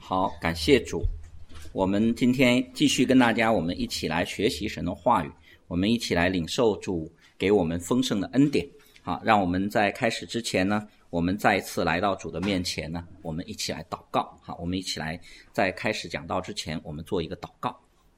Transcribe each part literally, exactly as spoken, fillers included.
好，感谢主。我们今天继续跟大家我们一起来学习神的话语，我们一起来领受主给我们丰盛的恩典。好，让我们在开始之前呢，我们再一次来到主的面前呢，我们一起来祷告。好，我们一起来在开始讲道之前，我们做一个祷告。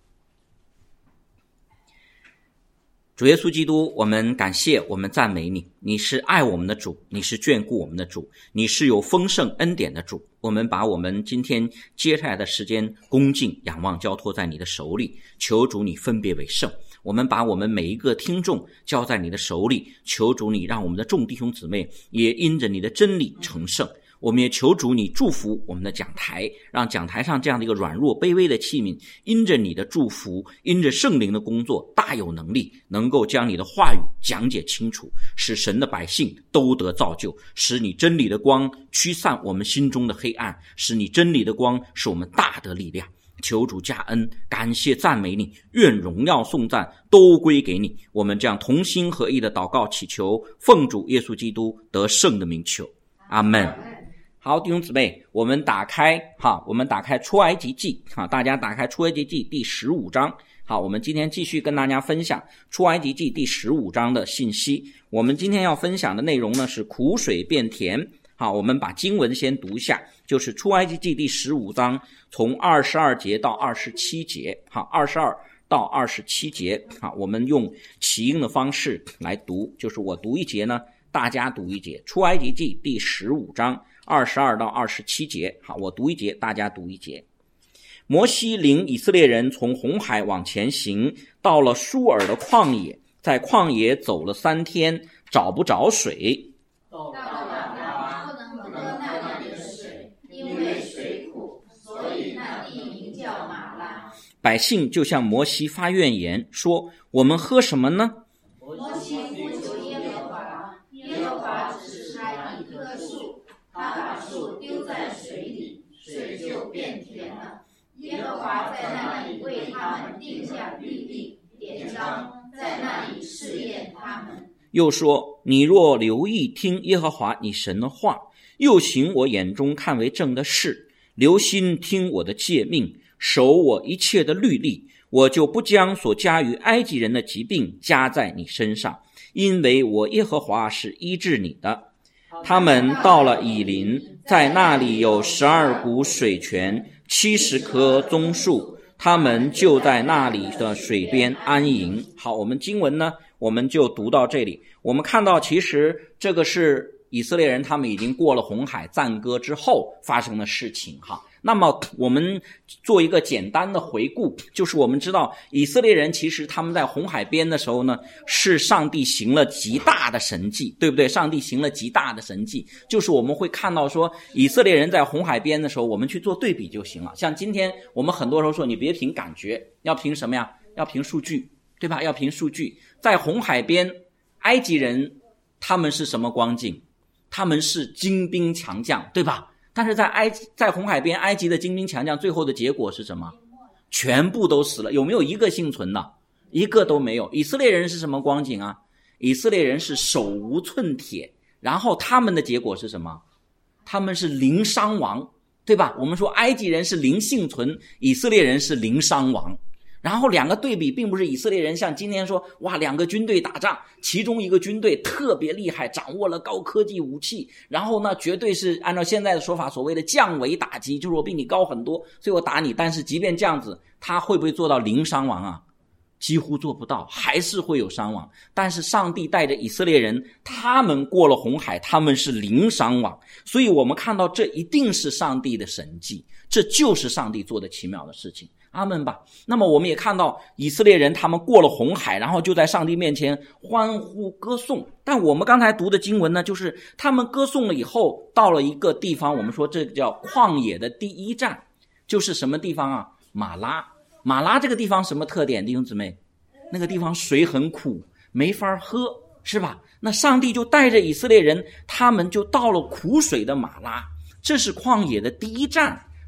主耶稣基督，我们感谢，我们赞美你，你是爱我们的主，你是眷顾我们的主，你是有丰盛恩典的主。我们把我们今天接下来的时间恭敬仰望交托在你的手里，求主你分别为圣。我们把我们每一个听众交在你的手里，求主你让我们的众弟兄姊妹也因着你的真理成圣。我们也求主你祝福我们的讲台，让讲台上这样的一个软弱卑微的器皿，因着你的祝福，因着圣灵的工作，大有能力，能够将你的话语讲解清楚，使神的百姓都得造就，使你真理的光驱散我们心中的黑暗，使你真理的光是我们大的力量。求主加恩，感谢赞美你，愿荣耀颂赞都归给你。我们这样同心合意的祷告祈求，奉主耶稣基督得胜的名求，阿们。好，弟兄姊妹，我们打开哈，我们打开出埃及记哈，大家打开出埃及记第十五章。好，我们今天继续跟大家分享出埃及记第十五章的信息。我们今天要分享的内容呢是苦水变甜。好，我们把经文先读一下，就是出埃及记第十五章从二十二节到二十七节。好，二十二到二十七节。好，我们用起音的方式来读，就是我读一节呢，大家读一节。出埃及记第十五章二十二到二十七节。好，我读一节，大家读一节。摩西领以色列人从红海往前行，到了舒尔的旷野，在旷野走了三天，找不着水。 到了马拉，不能喝那里的水，因为水苦，所以那地名叫马拉。 百姓就向摩西发怨言，说：我们喝什么呢？ 摩西呼求耶和华，耶和华指示他一棵树，他把树丢在水里，水就变甜了。耶和华在那里为他们定下律例典章，在那里试验他们。 又说：你若留意听耶和华你神的话，又行我眼中看为正的事，留心听我的诫命，守我一切的律例，我就不将所加于埃及人的疾病加在你身上，因为我耶和华是医治你的。他们到了以琳，在那里有十二股水泉，七十棵棕树，他们就在那里的水边安营。好，我们经文呢，我们就读到这里。我们看到其实这个是以色列人他们已经过了红海赞歌之后发生的事情哈。那么我们做一个简单的回顾，就是我们知道以色列人其实他们在红海边的时候呢，是上帝行了极大的神迹，对不对？上帝行了极大的神迹，就是我们会看到说以色列人在红海边的时候，我们去做对比就行了。像今天我们很多时候说你别凭感觉，要凭什么呀？要凭数据，对吧？要凭数据。在红海边，埃及人他们是什么光景？他们是精兵强将，对吧？但是在埃及，在红海边，埃及的精兵强将最后的结果是什么？全部都死了，有没有一个幸存的？一个都没有。以色列人是什么光景啊？以色列人是手无寸铁，然后他们的结果是什么？他们是零伤亡，对吧？我们说埃及人是零幸存，以色列人是零伤亡。然后两个对比，并不是以色列人像今天说哇两个军队打仗，其中一个军队特别厉害，掌握了高科技武器，然后呢绝对是按照现在的说法所谓的降维打击，就是我比你高很多，所以我打你。但是即便这样子，他会不会做到零伤亡啊？几乎做不到，还是会有伤亡。但是上帝带着以色列人，他们过了红海，他们是零伤亡。所以我们看到这一定是上帝的神迹，这就是上帝做的奇妙的事情。阿们吧。那么我们也看到以色列人他们过了红海，然后就在上帝面前欢呼歌颂。但我们刚才读的经文呢，就是他们歌颂了以后，到了一个地方，我们说这叫旷野的第一站，就是什么地方啊？马拉。马拉这个地方什么特点？弟兄姊妹，那个地方水很苦，没法喝，是吧？那上帝就带着以色列人，他们就到了苦水的马拉，这是旷野的第一站。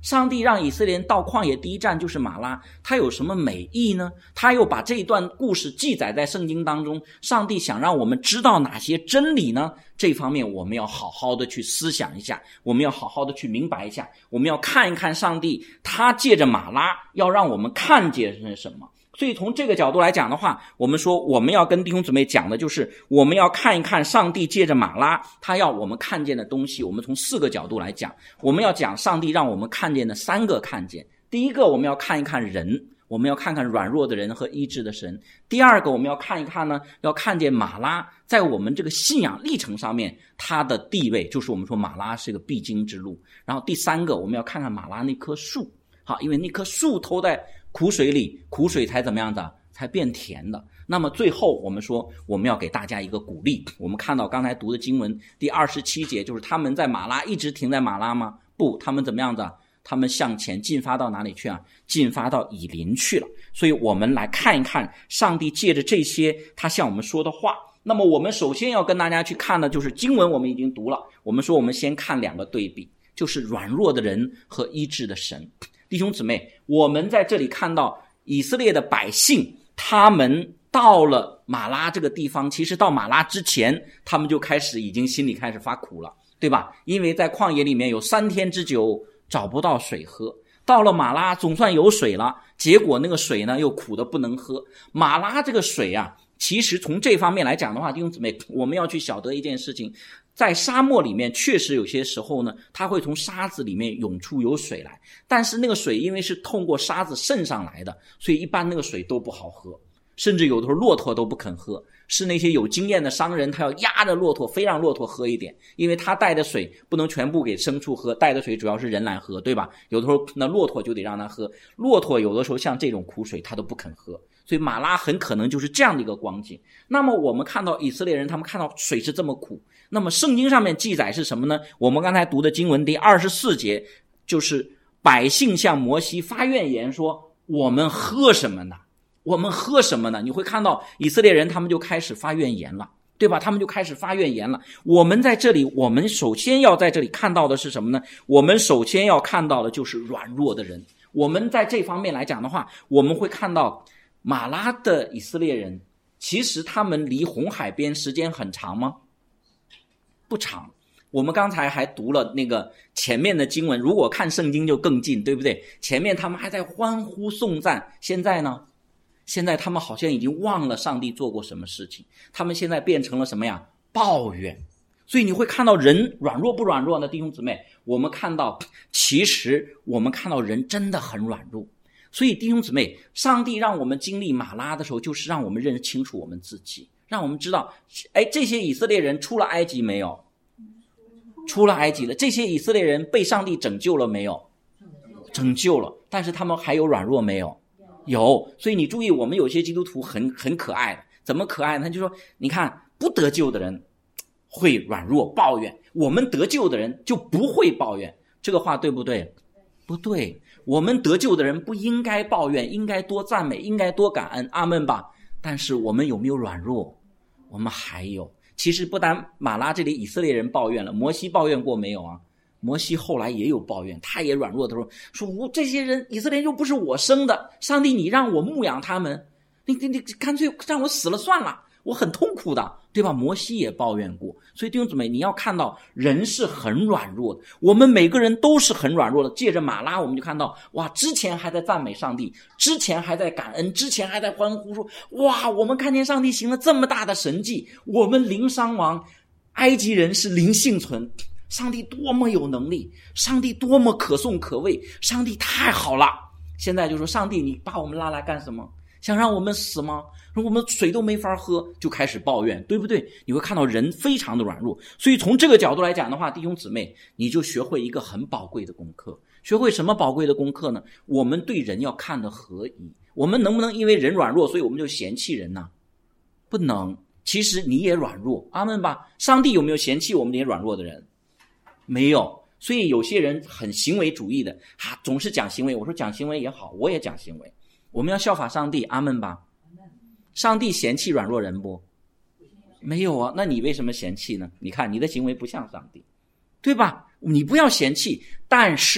上帝让以色列人到旷野第一站就是马拉，他有什么美意呢？他又把这一段故事记载在圣经当中，上帝想让我们知道哪些真理呢？这方面我们要好好的去思想一下，我们要好好的去明白一下，我们要看一看上帝他借着马拉要让我们看见是什么。所以从这个角度来讲的话，我们说我们要跟弟兄姊妹讲的就是我们要看一看上帝借着马拉他要我们看见的东西。我们从四个角度来讲，我们要讲上帝让我们看见的三个看见。第一个，我们要看一看人，我们要看看软弱的人和医治的神。第二个，我们要看一看呢，要看见马拉在我们这个信仰历程上面他的地位，就是我们说马拉是个必经之路。然后第三个，我们要看看马拉那棵树，好，因为那棵树投在苦水里，苦水才怎么样的，才变甜的。那么最后我们说我们要给大家一个鼓励，我们看到刚才读的经文第二十七节，就是他们在马拉一直停在马拉吗？不，他们怎么样的，他们向前进发到哪里去啊？进发到以琳去了。所以我们来看一看上帝借着这些他向我们说的话。那么我们首先要跟大家去看的就是经文我们已经读了，我们说我们先看两个对比，就是软弱的人和医治的神。弟兄姊妹，我们在这里看到以色列的百姓，他们到了马拉这个地方，其实到马拉之前他们就开始已经心里开始发苦了，对吧？因为在旷野里面有三天之久找不到水喝，到了马拉总算有水了，结果那个水呢又苦的不能喝。马拉这个水啊，其实从这方面来讲的话，弟兄姊妹，我们要去晓得一件事情，在沙漠里面确实有些时候呢，它会从沙子里面涌出有水来，但是那个水因为是通过沙子渗上来的，所以一般那个水都不好喝，甚至有的时候骆驼都不肯喝，是那些有经验的商人他要压着骆驼，非让骆驼喝一点，因为他带的水不能全部给牲畜喝，带的水主要是人来喝，对吧？有的时候那骆驼就得让他喝，骆驼有的时候像这种苦水他都不肯喝，所以马拉很可能就是这样的一个光景。那么我们看到以色列人他们看到水是这么苦，那么圣经上面记载是什么呢？我们刚才读的经文第二十四节，就是百姓向摩西发怨言说，我们喝什么呢？我们喝什么呢？你会看到以色列人他们就开始发怨言了，对吧？他们就开始发怨言了。我们在这里，我们首先要在这里看到的是什么呢？我们首先要看到的就是软弱的人。我们在这方面来讲的话，我们会看到马拉的以色列人，其实他们离红海边时间很长吗？不长。我们刚才还读了那个前面的经文，如果看圣经就更近，对不对？前面他们还在欢呼颂赞，现在呢？现在他们好像已经忘了上帝做过什么事情，他们现在变成了什么呀？抱怨。所以你会看到人软弱不软弱呢？弟兄姊妹，我们看到其实我们看到人真的很软弱。所以弟兄姊妹，上帝让我们经历马拉的时候，就是让我们认清楚我们自己，让我们知道，哎，这些以色列人出了埃及没有？出了埃及了。这些以色列人被上帝拯救了没有？拯救了。但是他们还有软弱没有？有。所以你注意，我们有些基督徒很很可爱的，怎么可爱呢？他就说，你看不得救的人会软弱抱怨，我们得救的人就不会抱怨。这个话对不对？不对。我们得救的人不应该抱怨，应该多赞美，应该多感恩，阿们吧。但是我们有没有软弱？我们还有。其实不单马拉这里以色列人抱怨了，摩西抱怨过没有啊？摩西后来也有抱怨，他也软弱的时候说，我这些人以色列人又不是我生的，上帝你让我牧养他们，你你你干脆让我死了算了，我很痛苦的，对吧？摩西也抱怨过。所以弟兄姊妹，你要看到人是很软弱的，我们每个人都是很软弱的。借着马拉我们就看到，哇，之前还在赞美上帝，之前还在感恩，之前还在欢呼说，哇，我们看见上帝行了这么大的神迹，我们零伤亡，埃及人是零幸存，上帝多么有能力，上帝多么可颂可畏，上帝太好了。现在就说，上帝你把我们拉来干什么？想让我们死吗？我们水都没法喝，就开始抱怨，对不对？你会看到人非常的软弱。所以从这个角度来讲的话，弟兄姊妹，你就学会一个很宝贵的功课。学会什么宝贵的功课呢？我们对人要看得合宜。我们能不能因为人软弱，所以我们就嫌弃人呢？不能。其实你也软弱，阿们吧。上帝有没有嫌弃我们这些软弱的人？没有。所以有些人很行为主义的，啊，总是讲行为。我说讲行为也好，我也讲行为。我们要效法上帝，阿们吧。上帝嫌弃软弱人不？没有啊。那你为什么嫌弃呢？你看你的行为不像上帝，对吧？你不要嫌弃，但是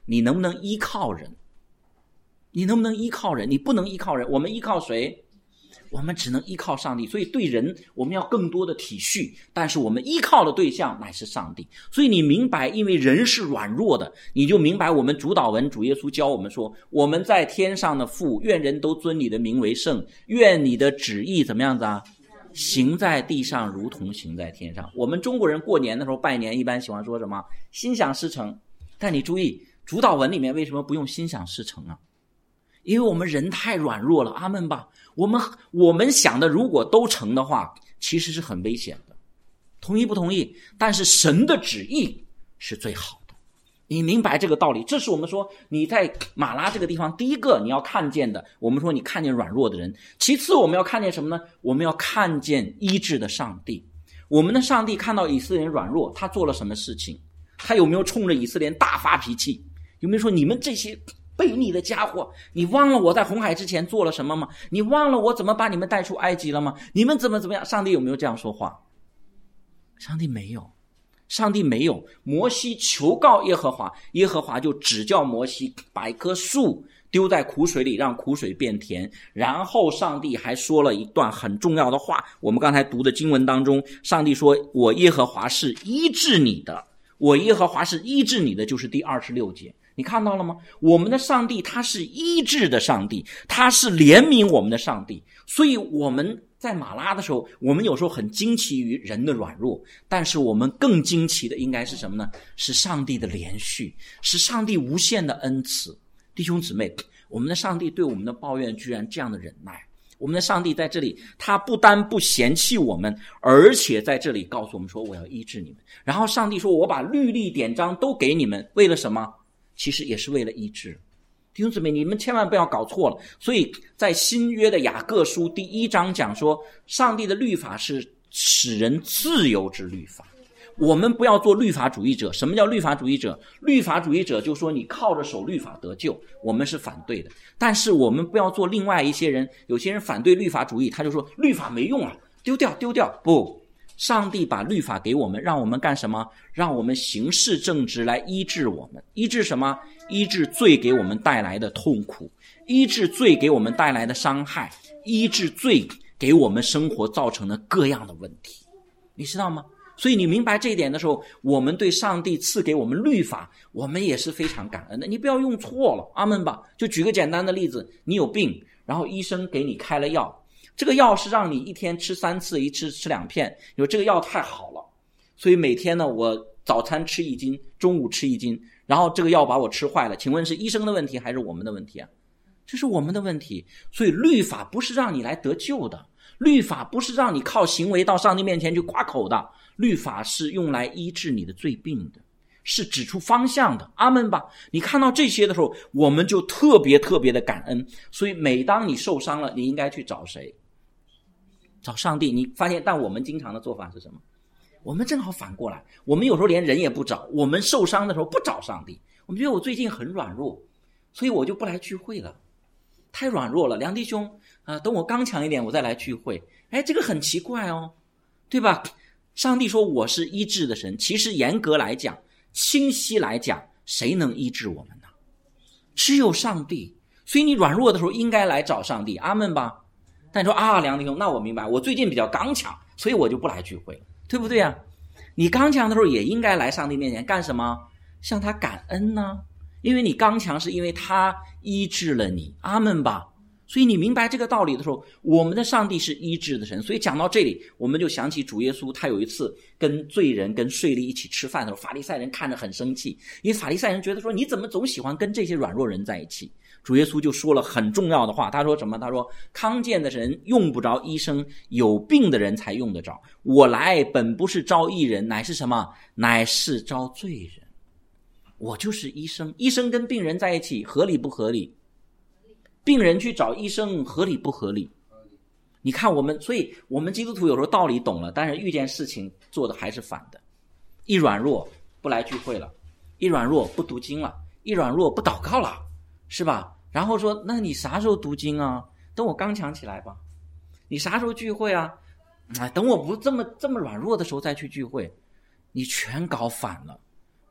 你能不能依靠人？你能不能依靠人？你不能依靠人，我们依靠谁？我们只能依靠上帝。所以对人我们要更多的体恤，但是我们依靠的对象乃是上帝。所以你明白，因为人是软弱的，你就明白我们主祷文主耶稣教我们说，我们在天上的父，愿人都尊你的名为圣，愿你的旨意怎么样子啊？行在地上如同行在天上。我们中国人过年的时候拜年一般喜欢说什么？心想事成。但你注意，主祷文里面为什么不用心想事成啊？因为我们人太软弱了，阿们吧。我们我们想的如果都成的话，其实是很危险的。同意不同意？但是神的旨意是最好的。你明白这个道理？这是我们说你在马拉这个地方第一个你要看见的。我们说你看见软弱的人，其次我们要看见什么呢？我们要看见医治的上帝。我们的上帝看到以色列人软弱，他做了什么事情？他有没有冲着以色列人大发脾气？有没有说你们这些悖逆的家伙，你忘了我在红海之前做了什么吗？你忘了我怎么把你们带出埃及了吗？你们怎么怎么样？上帝有没有这样说话？上帝没有，上帝没有。摩西求告耶和华，耶和华就指教摩西把一棵树丢在苦水里，让苦水变甜。然后上帝还说了一段很重要的话，我们刚才读的经文当中，上帝说，我耶和华是医治你的，我耶和华是医治你的，就是第二十六节。你看到了吗？我们的上帝他是医治的上帝，他是怜悯我们的上帝。所以我们在马拉的时候，我们有时候很惊奇于人的软弱，但是我们更惊奇的应该是什么呢？是上帝的连续，是上帝无限的恩慈。弟兄姊妹，我们的上帝对我们的抱怨居然这样的忍耐。我们的上帝在这里，他不单不嫌弃我们，而且在这里告诉我们说，我要医治你们。然后上帝说，我把律例典章都给你们，为了什么？其实也是为了医治。弟兄姊妹，你们千万不要搞错了。所以在新约的雅各书第一章讲说，上帝的律法是使人自由之律法。我们不要做律法主义者。什么叫律法主义者？律法主义者就说你靠着守律法得救，我们是反对的。但是我们不要做另外一些人，有些人反对律法主义，他就说律法没用啊，丢掉丢掉。不，上帝把律法给我们，让我们干什么？让我们行事正直，来医治我们。医治什么？医治罪给我们带来的痛苦，医治罪给我们带来的伤害，医治罪给我们生活造成的各样的问题。你知道吗？所以你明白这一点的时候，我们对上帝赐给我们律法，我们也是非常感恩的。你不要用错了，阿们吧。就举个简单的例子，你有病，然后医生给你开了药，这个药是让你一天吃三次，一次吃两片。你说这个药太好了，所以每天呢，我早餐吃一斤，中午吃一斤，然后这个药把我吃坏了。请问是医生的问题还是我们的问题啊？这是我们的问题。所以律法不是让你来得救的，律法不是让你靠行为到上帝面前去夸口的，律法是用来医治你的罪病的，是指出方向的。阿们吧。你看到这些的时候，我们就特别特别的感恩。所以每当你受伤了，你应该去找谁？找上帝。你发现，但我们经常的做法是什么？我们正好反过来，我们有时候连人也不找，我们受伤的时候不找上帝。我们觉得我最近很软弱，所以我就不来聚会了，太软弱了。梁弟兄啊、呃，等我刚强一点我再来聚会。哎，这个很奇怪哦，对吧？上帝说我是医治的神，其实严格来讲，清晰来讲，谁能医治我们呢？只有上帝。所以你软弱的时候应该来找上帝，阿们吧。但你说啊，梁弟兄，那我明白，我最近比较刚强，所以我就不来聚会了，对不对啊？你刚强的时候也应该来上帝面前干什么？向他感恩呢？因为你刚强是因为他医治了你，阿们吧。所以你明白这个道理的时候，我们的上帝是医治的神。所以讲到这里，我们就想起主耶稣，他有一次跟罪人跟税吏一起吃饭的时候，法利赛人看着很生气，因为法利赛人觉得说，你怎么总喜欢跟这些软弱人在一起？主耶稣就说了很重要的话，他说什么？他说康健的人用不着医生，有病的人才用得着。我来本不是招义人，乃是什么？乃是招罪人。我就是医生。医生跟病人在一起合理不合理？病人去找医生合理不合理？你看我们，所以我们基督徒有时候道理懂了，但是遇见事情做的还是反的。一软弱不来聚会了，一软弱不读经了，一软弱不祷告了，是吧？然后说，那你啥时候读经啊？等我刚强起来吧。你啥时候聚会啊？哎，等我不这么这么软弱的时候再去聚会。你全搞反了。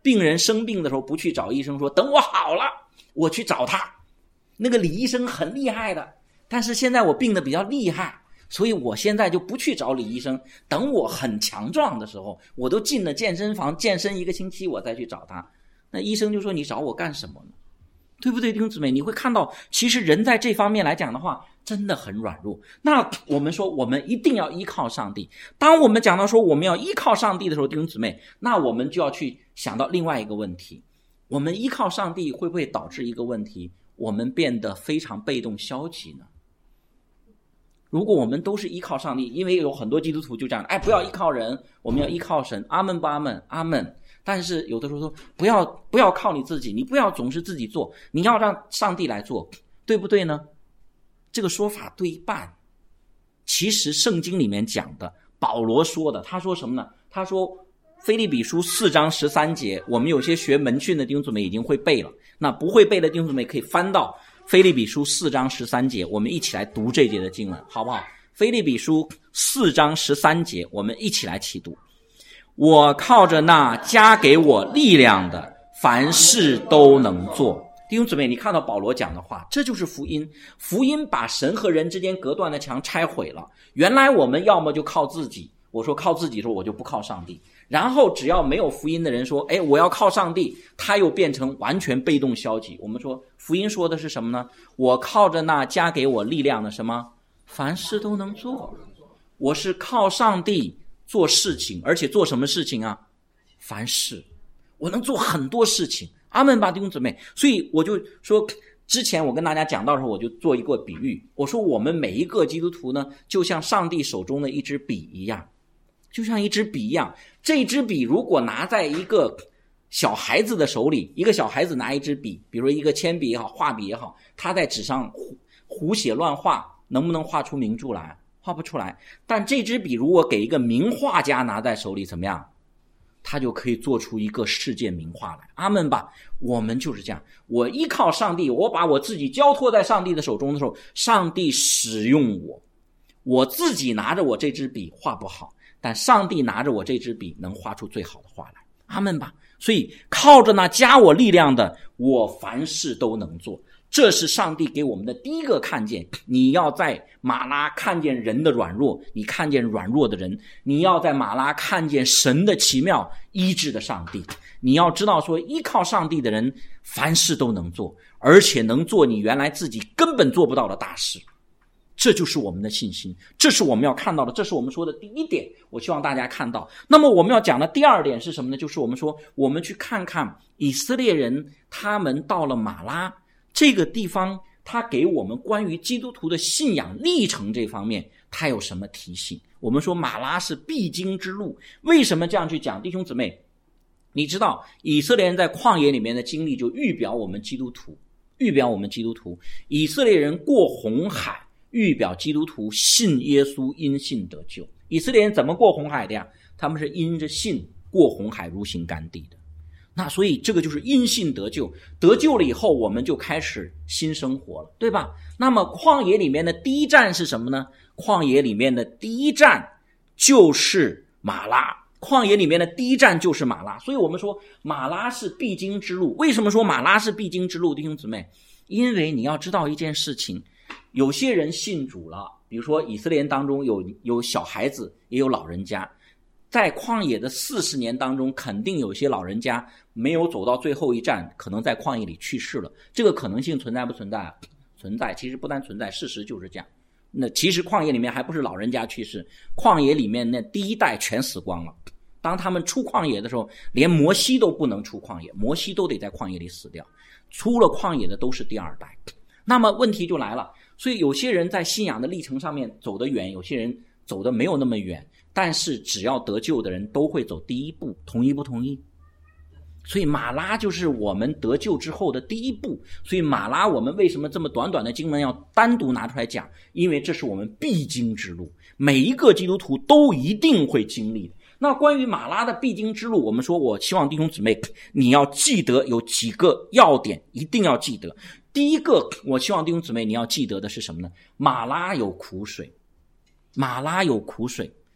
病人生病的时候不去找医生，说等我好了我去找他。那个李医生很厉害的，但是现在我病得比较厉害，所以我现在就不去找李医生，等我很强壮的时候，我都进了健身房健身一个星期我再去找他。那医生就说你找我干什么呢？对不对，弟兄姊妹？你会看到其实人在这方面来讲的话真的很软弱。那我们说我们一定要依靠上帝，当我们讲到说我们要依靠上帝的时候，弟兄姊妹，那我们就要去想到另外一个问题，我们依靠上帝会不会导致一个问题，我们变得非常被动消极呢？如果我们都是依靠上帝，因为有很多基督徒就这样，哎，不要依靠人，我们要依靠神，阿们不阿们，阿们。但是有的时候说不要不要靠你自己，你不要总是自己做，你要让上帝来做，对不对呢？这个说法对一半。其实圣经里面讲的，保罗说的，他说什么呢？他说腓立比书四章十三节，我们有些学门训的弟兄姊妹已经会背了，那不会背的弟兄姊妹可以翻到腓立比书四章十三节，我们一起来读这节的经文，好不好？腓立比书四章十三节，我们一起来齐读。我靠着那加给我力量的，凡事都能做。弟兄姊妹，你看到保罗讲的话，这就是福音。福音把神和人之间隔断的墙拆毁了。原来我们要么就靠自己，我说靠自己的时候我就不靠上帝，然后只要没有福音的人说，哎，我要靠上帝，他又变成完全被动消极。我们说福音说的是什么呢？我靠着那加给我力量的什么，凡事都能做。我是靠上帝做事情，而且做什么事情啊？凡事，我能做很多事情。阿们吧，弟兄姊妹。所以我就说，之前我跟大家讲到的时候，我就做一个比喻，我说我们每一个基督徒呢，就像上帝手中的一支笔一样，就像一支笔一样。这支笔如果拿在一个小孩子的手里，一个小孩子拿一支笔，比如一个铅笔也好，画笔也好，他在纸上胡胡写乱画，能不能画出名著来？画不出来。但这支笔如果给一个名画家拿在手里，怎么样？他就可以做出一个世界名画来。阿们吧。我们就是这样，我依靠上帝，我把我自己交托在上帝的手中的时候，上帝使用我。我自己拿着我这支笔画不好，但上帝拿着我这支笔能画出最好的画来。阿们吧。所以靠着那加我力量的，我凡事都能做。这是上帝给我们的第一个看见。你要在马拉看见人的软弱，你看见软弱的人，你要在马拉看见神的奇妙医治的上帝。你要知道说，依靠上帝的人凡事都能做，而且能做你原来自己根本做不到的大事。这就是我们的信心，这是我们要看到的，这是我们说的第一点，我希望大家看到。那么我们要讲的第二点是什么呢？就是我们说我们去看看以色列人他们到了马拉这个地方，他给我们关于基督徒的信仰历程这方面他有什么提醒。我们说马拉是必经之路，为什么这样去讲？弟兄姊妹，你知道以色列人在旷野里面的经历就预表我们基督徒，预表我们基督徒。以色列人过红海预表基督徒信耶稣，因信得救。以色列人怎么过红海的呀？他们是因着信过红海，如行干地的。那所以这个就是因信得救，得救了以后我们就开始新生活了，对吧？那么旷野里面的第一站是什么呢？旷野里面的第一站就是马拉，旷野里面的第一站就是马拉。所以我们说马拉是必经之路。为什么说马拉是必经之路，弟兄姊妹？因为你要知道一件事情，有些人信主了，比如说以色列人当中有有小孩子也有老人家，在旷野的四十年当中，肯定有些老人家没有走到最后一站，可能在旷野里去世了。这个可能性存在不存在？存在。其实不但存在，事实就是这样。那其实旷野里面还不是老人家去世，旷野里面那第一代全死光了。当他们出旷野的时候，连摩西都不能出旷野，摩西都得在旷野里死掉。出了旷野的都是第二代。那么问题就来了，所以有些人在信仰的历程上面走得远，有些人走得没有那么远，但是只要得救的人都会走第一步，同意不同意？所以马拉就是我们得救之后的第一步。所以马拉我们为什么这么短短的经文要单独拿出来讲？因为这是我们必经之路，每一个基督徒都一定会经历的。那关于马拉的必经之路，我们说我希望弟兄姊妹你要记得有几个要点，一定要记得。第一个，我希望弟兄姊妹你要记得的是什么呢？马拉有苦水，马拉有苦水。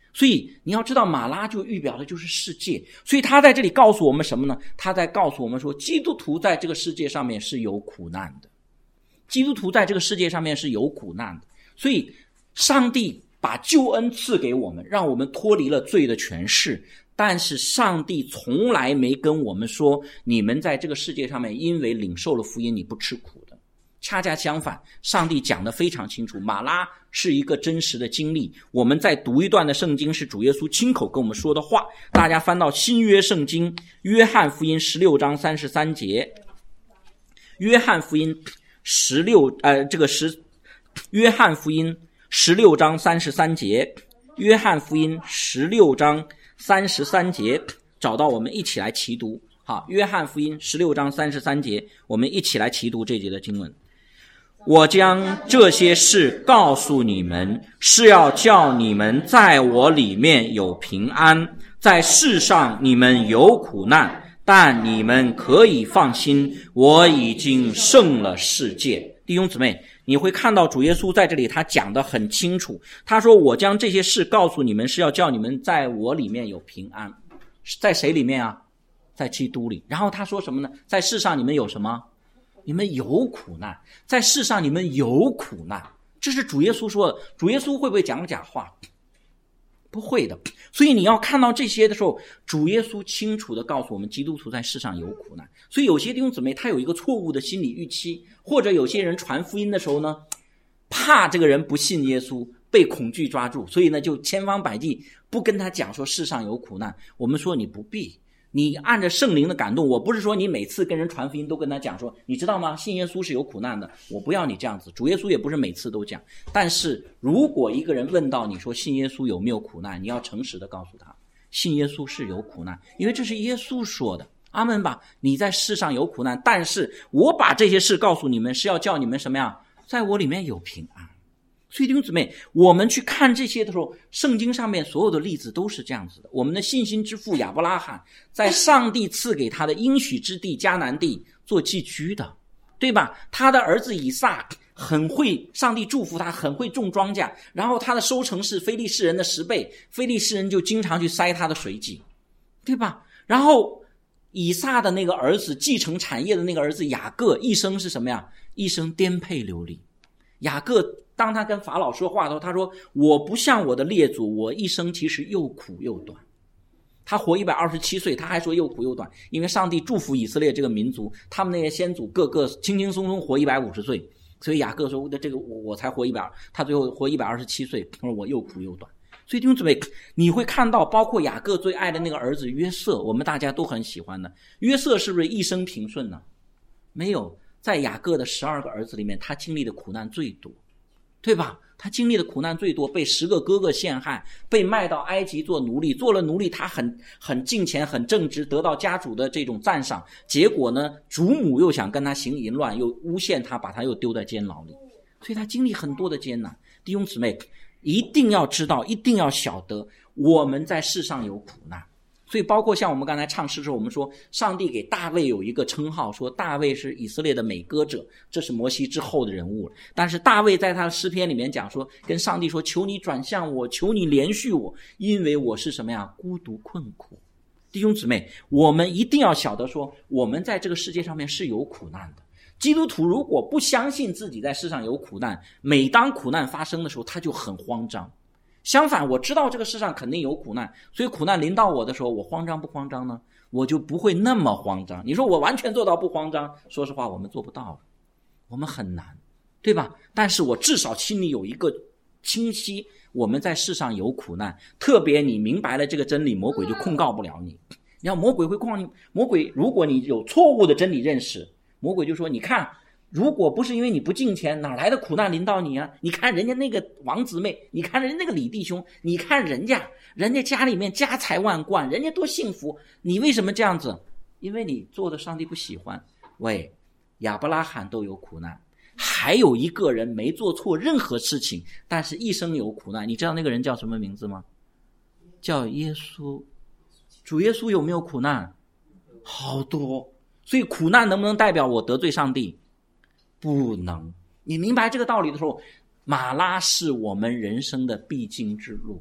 所以你要知道，马拉就预表的就是世界，所以他在这里告诉我们什么呢？他在告诉我们说，基督徒在这个世界上面是有苦难的，基督徒在这个世界上面是有苦难的。所以上帝把救恩赐给我们，让我们脱离了罪的权势，但是上帝从来没跟我们说，你们在这个世界上面因为领受了福音你不吃苦的。恰恰相反，上帝讲得非常清楚，马拉是一个真实的经历。我们再读一段的圣经，是主耶稣亲口跟我们说的话。大家翻到新约圣经，约翰福音十六章三十三节。约翰福音十六呃这个十约翰福音十六章三十三节，约翰福音十六章三十三节，找到我们一起来齐读。好，约翰福音十六章三十三节，我们一起来齐读这节的经文。我将这些事告诉你们，是要叫你们在我里面有平安。在世上你们有苦难，但你们可以放心，我已经胜了世界。弟兄姊妹，你会看到主耶稣在这里他讲得很清楚，他说我将这些事告诉你们，是要叫你们在我里面有平安。在谁里面啊？在基督里。然后他说什么呢？在世上你们有什么？你们有苦难。在世上你们有苦难，这是主耶稣说的。主耶稣会不会讲假话？不会的。所以你要看到这些的时候，主耶稣清楚地告诉我们，基督徒在世上有苦难。所以有些弟兄姊妹他有一个错误的心理预期，或者有些人传福音的时候呢，怕这个人不信耶稣，被恐惧抓住，所以呢就千方百计不跟他讲说世上有苦难。我们说你不必，你按着圣灵的感动，我不是说你每次跟人传福音都跟他讲说，你知道吗？信耶稣是有苦难的，我不要你这样子。主耶稣也不是每次都讲，但是如果一个人问到你说信耶稣有没有苦难，你要诚实的告诉他，信耶稣是有苦难，因为这是耶稣说的。阿们吧，你在世上有苦难，但是我把这些事告诉你们，是要叫你们什么呀？在我里面有平安。所以弟兄姊妹，我们去看这些的时候，圣经上面所有的例子都是这样子的。我们的信心之父亚伯拉罕，在上帝赐给他的应许之地迦南地做寄居的，对吧？他的儿子以撒很会，上帝祝福他很会种庄稼，然后他的收成是非利士人的十倍，非利士人就经常去塞他的水井，对吧？然后以撒的那个儿子，继承产业的那个儿子雅各，一生是什么呀？一生颠沛流离。雅各当他跟法老说话的时候，他说我不像我的列祖，我一生其实又苦又短。他活一百二十七岁，他还说又苦又短，因为上帝祝福以色列这个民族，他们那些先祖个个轻轻松松活一百五十岁，所以雅各说这个我我才活一百，他最后活一百二十七岁，他说我又苦又短。所以弟兄姊妹，你会看到包括雅各最爱的那个儿子约瑟，我们大家都很喜欢的，约瑟是不是一生平顺呢？没有，在雅各的十二个儿子里面，他经历的苦难最多，对吧？他经历的苦难最多，被十个哥哥陷害，被卖到埃及做奴隶，做了奴隶他很很敬虔很正直，得到家主的这种赞赏，结果呢主母又想跟他行淫乱，又诬陷他，把他又丢在监牢里，所以他经历很多的艰难。弟兄姊妹一定要知道，一定要晓得，我们在世上有苦难。所以包括像我们刚才唱诗的时候，我们说上帝给大卫有一个称号，说大卫是以色列的美歌者，这是摩西之后的人物。但是大卫在他的诗篇里面讲说，跟上帝说，求你转向我，求你怜恤我，因为我是什么呀？孤独困苦。弟兄姊妹，我们一定要晓得说，我们在这个世界上面是有苦难的。基督徒如果不相信自己在世上有苦难，每当苦难发生的时候，他就很慌张。相反，我知道这个世上肯定有苦难，所以苦难临到我的时候，我慌张不慌张呢？我就不会那么慌张。你说我完全做到不慌张，说实话我们做不到，我们很难，对吧？但是我至少心里有一个清晰，我们在世上有苦难，特别你明白了这个真理，魔鬼就控告不了你。你要魔鬼会控告你，魔鬼如果你有错误的真理认识，魔鬼就说，你看如果不是因为你不敬虔，哪来的苦难临到你啊？你看人家那个王姊妹，你看人家那个李弟兄，你看人家人家家里面家财万贯，人家多幸福，你为什么这样子？因为你做的上帝不喜欢。喂，亚伯拉罕都有苦难，还有一个人没做错任何事情，但是一生有苦难，你知道那个人叫什么名字吗？叫耶稣。主耶稣有没有苦难？好多。所以苦难能不能代表我得罪上帝？不能。你明白这个道理的时候，马拉是我们人生的必经之路。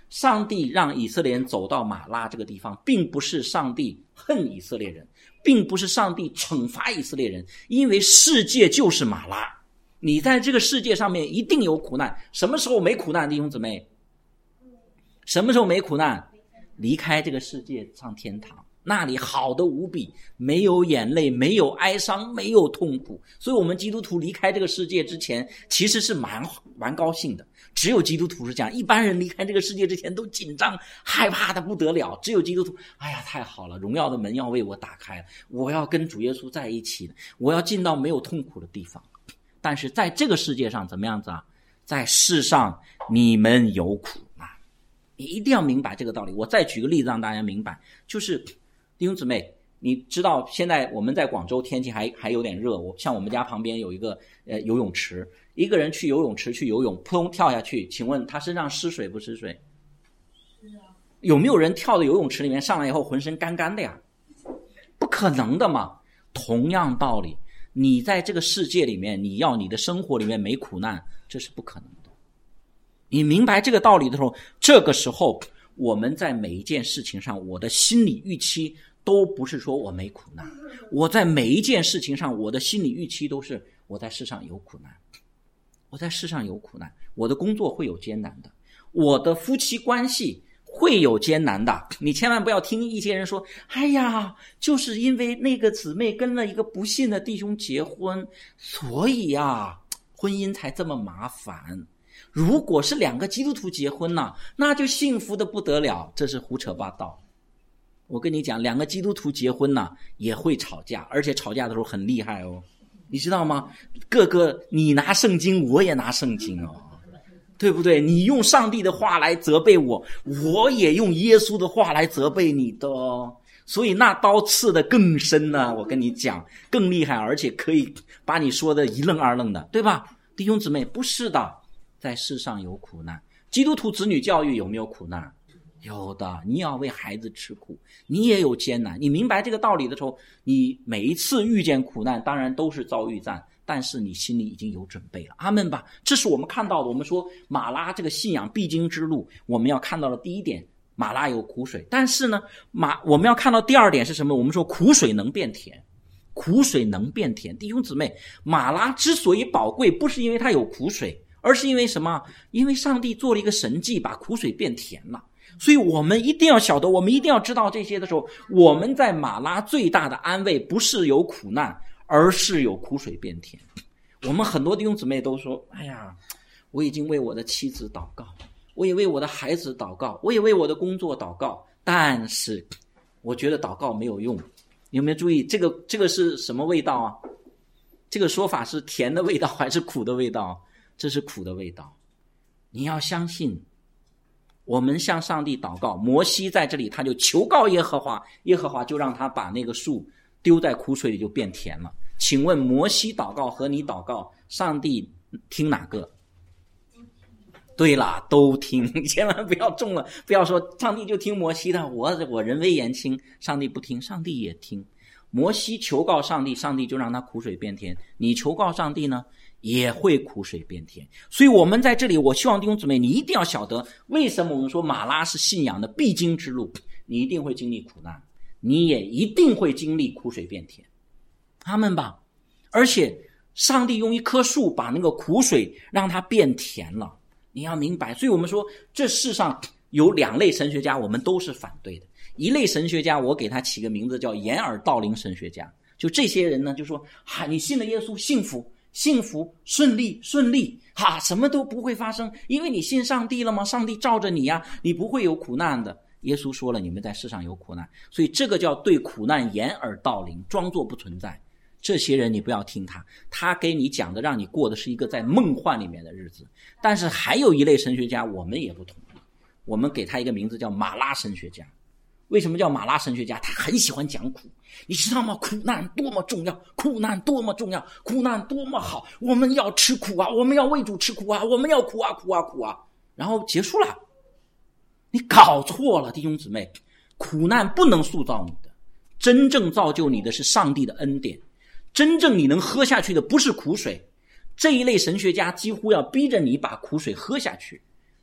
上帝让以色列人走到马拉这个地方，并不是上帝恨以色列人，并不是上帝惩罚以色列人，因为世界就是马拉，你在这个世界上面一定有苦难。什么时候没苦难，弟兄姊妹？什么时候没苦难？离开这个世界上天堂，那里好的无比，没有眼泪，没有哀伤，没有痛苦。所以我们基督徒离开这个世界之前其实是蛮蛮高兴的，只有基督徒是这样，一般人离开这个世界之前都紧张害怕的不得了，只有基督徒，哎呀太好了，荣耀的门要为我打开了，我要跟主耶稣在一起了，我要进到没有痛苦的地方。但是在这个世界上怎么样子啊？在世上你们有苦难，你一定要明白这个道理。我再举个例子让大家明白，就是弟兄姊妹，你知道现在我们在广州天气还还有点热，我像我们家旁边有一个呃游泳池，一个人去游泳池去游泳，扑通跳下去，请问他身上湿水不湿水？是啊。有没有人跳到游泳池里面上来以后浑身干干的呀？不可能的嘛。同样道理，你在这个世界里面，你要你的生活里面没苦难，这是不可能的。你明白这个道理的时候，这个时候我们在每一件事情上，我的心理预期都不是说我没苦难，我在每一件事情上，我的心理预期都是我在世上有苦难，我在世上有苦难，我的工作会有艰难的，我的夫妻关系会有艰难的。你千万不要听一些人说，哎呀，就是因为那个姊妹跟了一个不信的弟兄结婚，所以啊，婚姻才这么麻烦。如果是两个基督徒结婚呢，那就幸福的不得了。这是胡扯八道。我跟你讲，两个基督徒结婚呢也会吵架，而且吵架的时候很厉害哦，你知道吗？个个你拿圣经，我也拿圣经哦，对不对？你用上帝的话来责备我，我也用耶稣的话来责备你的哦。所以那刀刺的更深呢，我跟你讲，更厉害，而且可以把你说的一愣二愣的，对吧？弟兄姊妹，不是的，在世上有苦难。基督徒子女教育有没有苦难？有的。你要为孩子吃苦，你也有艰难。你明白这个道理的时候，你每一次遇见苦难当然都是遭遇战，但是你心里已经有准备了。阿们吧。这是我们看到的，我们说马拉这个信仰必经之路，我们要看到的第一点，马拉有苦水。但是呢，马我们要看到第二点是什么？我们说苦水能变甜，苦水能变甜。弟兄姊妹，马拉之所以宝贵，不是因为它有苦水，而是因为什么？因为上帝做了一个神迹，把苦水变甜了。所以我们一定要晓得，我们一定要知道这些的时候，我们在马拉最大的安慰不是有苦难，而是有苦水变甜。我们很多弟兄姊妹都说，哎呀，我已经为我的妻子祷告，我也为我的孩子祷告，我也为我的工作祷告，但是我觉得祷告没有用。有没有注意这个这个是什么味道啊？这个说法是甜的味道还是苦的味道？这是苦的味道。你要相信，我们向上帝祷告，摩西在这里他就求告耶和华，耶和华就让他把那个树丢在苦水里，就变甜了。请问摩西祷告和你祷告，上帝听哪个？对了，都听。你千万不要中了，不要说上帝就听摩西的，我我人微言轻，上帝不听，上帝也听。摩西求告上帝，上帝就让他苦水变甜。你求告上帝呢，也会苦水变甜。所以我们在这里，我希望弟兄姊妹你一定要晓得，为什么我们说马拉是信仰的必经之路。你一定会经历苦难，你也一定会经历苦水变甜。阿们吧。而且上帝用一棵树把那个苦水让它变甜了，你要明白。所以我们说这世上有两类神学家，我们都是反对的。一类神学家，我给他起个名字叫掩耳盗铃神学家。就这些人呢，就说哈，你信了耶稣，幸福幸福顺利顺利，哈，什么都不会发生，因为你信上帝了吗？上帝罩着你呀，你不会有苦难的。耶稣说了，你们在世上有苦难，所以这个叫对苦难掩耳盗铃，装作不存在。这些人你不要听他，他给你讲的让你过的是一个在梦幻里面的日子。但是还有一类神学家，我们也不同意，我们给他一个名字叫马拉神学家。为什么叫马拉神学家？他很喜欢讲苦，你知道吗？苦难多么重要，苦难多么重要，苦难多么好，我们要吃苦啊，我们要为主吃苦啊，我们要苦啊苦啊苦啊，然后结束了。你搞错了，弟兄姊妹，苦难不能塑造你的，真正造就你的是上帝的恩典，真正你能喝下去的不是苦水。这一类神学家几乎要逼着你把苦水喝下去，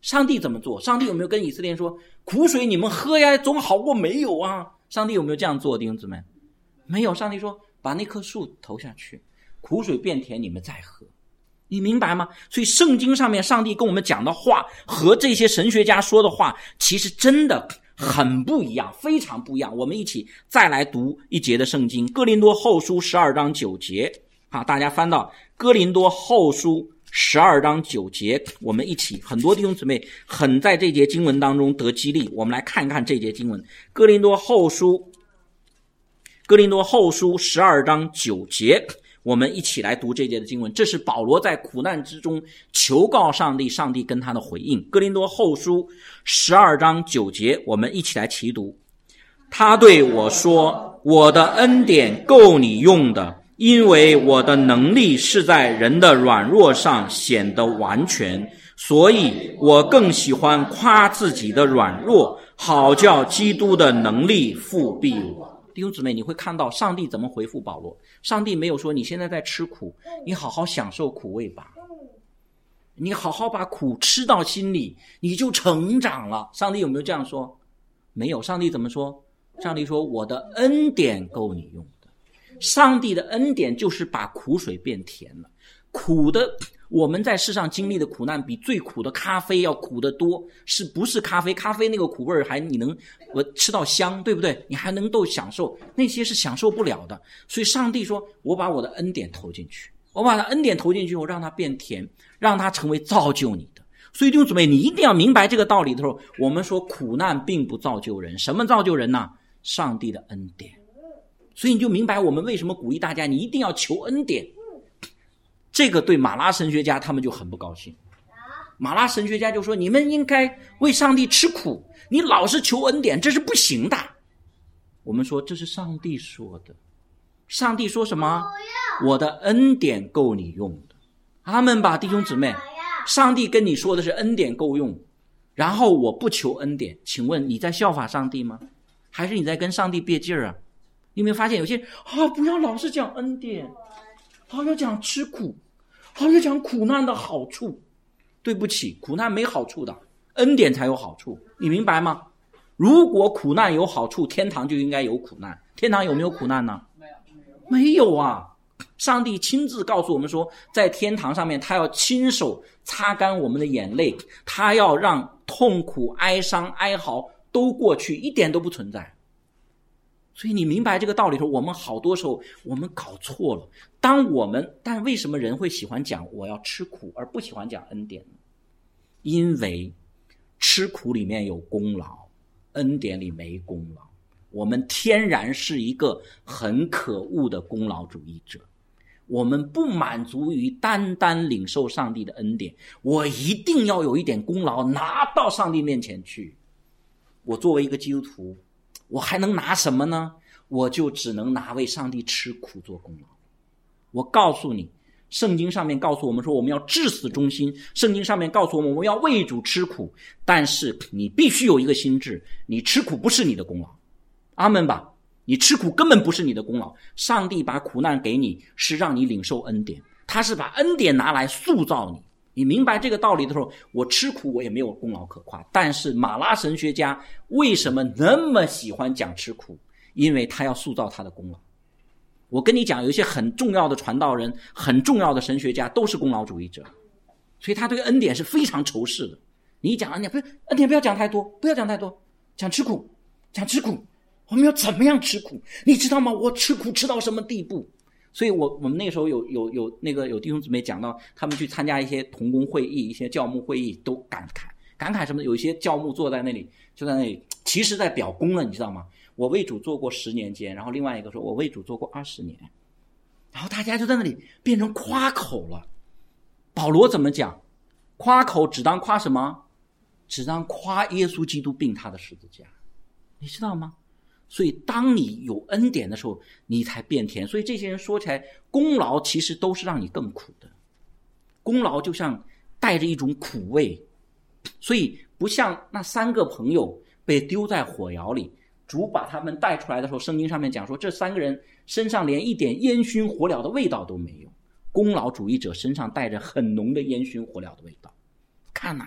上帝怎么做？上帝有没有跟以色列人说，苦水你们喝呀，总好过没有啊？上帝有没有这样做，弟兄姊妹？没有。上帝说把那棵树投下去，苦水变甜，你们再喝。你明白吗？所以圣经上面上帝跟我们讲的话和这些神学家说的话其实真的很不一样，非常不一样。我们一起再来读一节的圣经，哥林多后书十二章九节。好，大家翻到哥林多后书十二章九节，我们一起，很多弟兄姊妹很在这节经文当中得激励。我们来看一看这节经文，哥林多后书哥林多后书十二章九节，我们一起来读这节的经文。这是保罗在苦难之中求告上帝，上帝跟他的回应。哥林多后书十二章九节，我们一起来齐读。他对我说，我的恩典够你用的，因为我的能力是在人的软弱上显得完全，所以我更喜欢夸自己的软弱，好叫基督的能力复庇我。弟兄姊妹，你会看到上帝怎么回复保罗。上帝没有说你现在在吃苦，你好好享受苦味吧，你好好把苦吃到心里，你就成长了。上帝有没有这样说？没有。上帝怎么说？上帝说我的恩典够你用的。上帝的恩典就是把苦水变甜了。苦的，我们在世上经历的苦难比最苦的咖啡要苦得多，是不是咖啡？咖啡那个苦味还你能我吃到香，对不对？你还能够享受，那些是享受不了的。所以上帝说我把我的恩典投进去，我把他恩典投进去，我让它变甜，让它成为造就你的。所以弟兄姊妹，你一定要明白这个道理的时候，我们说苦难并不造就人，什么造就人呢？上帝的恩典。所以你就明白我们为什么鼓励大家你一定要求恩典。这个对马拉神学家他们就很不高兴。马拉神学家就说你们应该为上帝吃苦，你老是求恩典，这是不行的。我们说这是上帝说的。上帝说什么？我的恩典够你用的。阿们吧，弟兄姊妹。上帝跟你说的是恩典够用，然后我不求恩典，请问你在效法上帝吗？还是你在跟上帝别劲儿啊？你有没有发现有些人啊，不要老是讲恩典，好要讲吃苦，好要讲苦难的好处。对不起，苦难没好处的，恩典才有好处，你明白吗？如果苦难有好处，天堂就应该有苦难。天堂有没有苦难呢？没有啊。上帝亲自告诉我们说，在天堂上面他要亲手擦干我们的眼泪，他要让痛苦、哀伤、哀嚎都过去，一点都不存在。所以你明白这个道理的时候，我们好多时候我们搞错了。当我们但为什么人会喜欢讲我要吃苦而不喜欢讲恩典呢？因为吃苦里面有功劳，恩典里没功劳。我们天然是一个很可恶的功劳主义者，我们不满足于单单领受上帝的恩典，我一定要有一点功劳拿到上帝面前去。我作为一个基督徒，我还能拿什么呢？我就只能拿为上帝吃苦做功劳。我告诉你，圣经上面告诉我们说我们要至死忠心，圣经上面告诉我们我们要为主吃苦，但是你必须有一个心智，你吃苦不是你的功劳。阿们吧，你吃苦根本不是你的功劳，上帝把苦难给你是让你领受恩典，他是把恩典拿来塑造你。你明白这个道理的时候，我吃苦我也没有功劳可夸。但是马拉神学家为什么那么喜欢讲吃苦？因为他要塑造他的功劳。我跟你讲，有一些很重要的传道人，很重要的神学家都是功劳主义者，所以他对恩典是非常仇视的。你一讲恩典，不是恩典，不要讲太多，不要讲太多，讲吃苦，讲吃苦，我们要怎么样吃苦？你知道吗？我吃苦吃到什么地步？所以我我们那时候有有有那个有弟兄姊妹讲到，他们去参加一些同工会议、一些教牧会议，都感慨感慨什么？有一些教牧坐在那里，就在那里，其实在表功了，你知道吗？我为主做过十年间，然后另外一个说我为主做过二十年，然后大家就在那里变成夸口了。保罗怎么讲？夸口只当夸什么？只当夸耶稣基督并他的十字架，你知道吗？所以当你有恩典的时候，你才变甜。所以这些人说起来，功劳其实都是让你更苦的，功劳就像带着一种苦味。所以不像那三个朋友被丢在火窑里，主把他们带出来的时候，圣经上面讲说这三个人身上连一点烟熏火燎的味道都没有。功劳主义者身上带着很浓的烟熏火燎的味道。看哪、啊，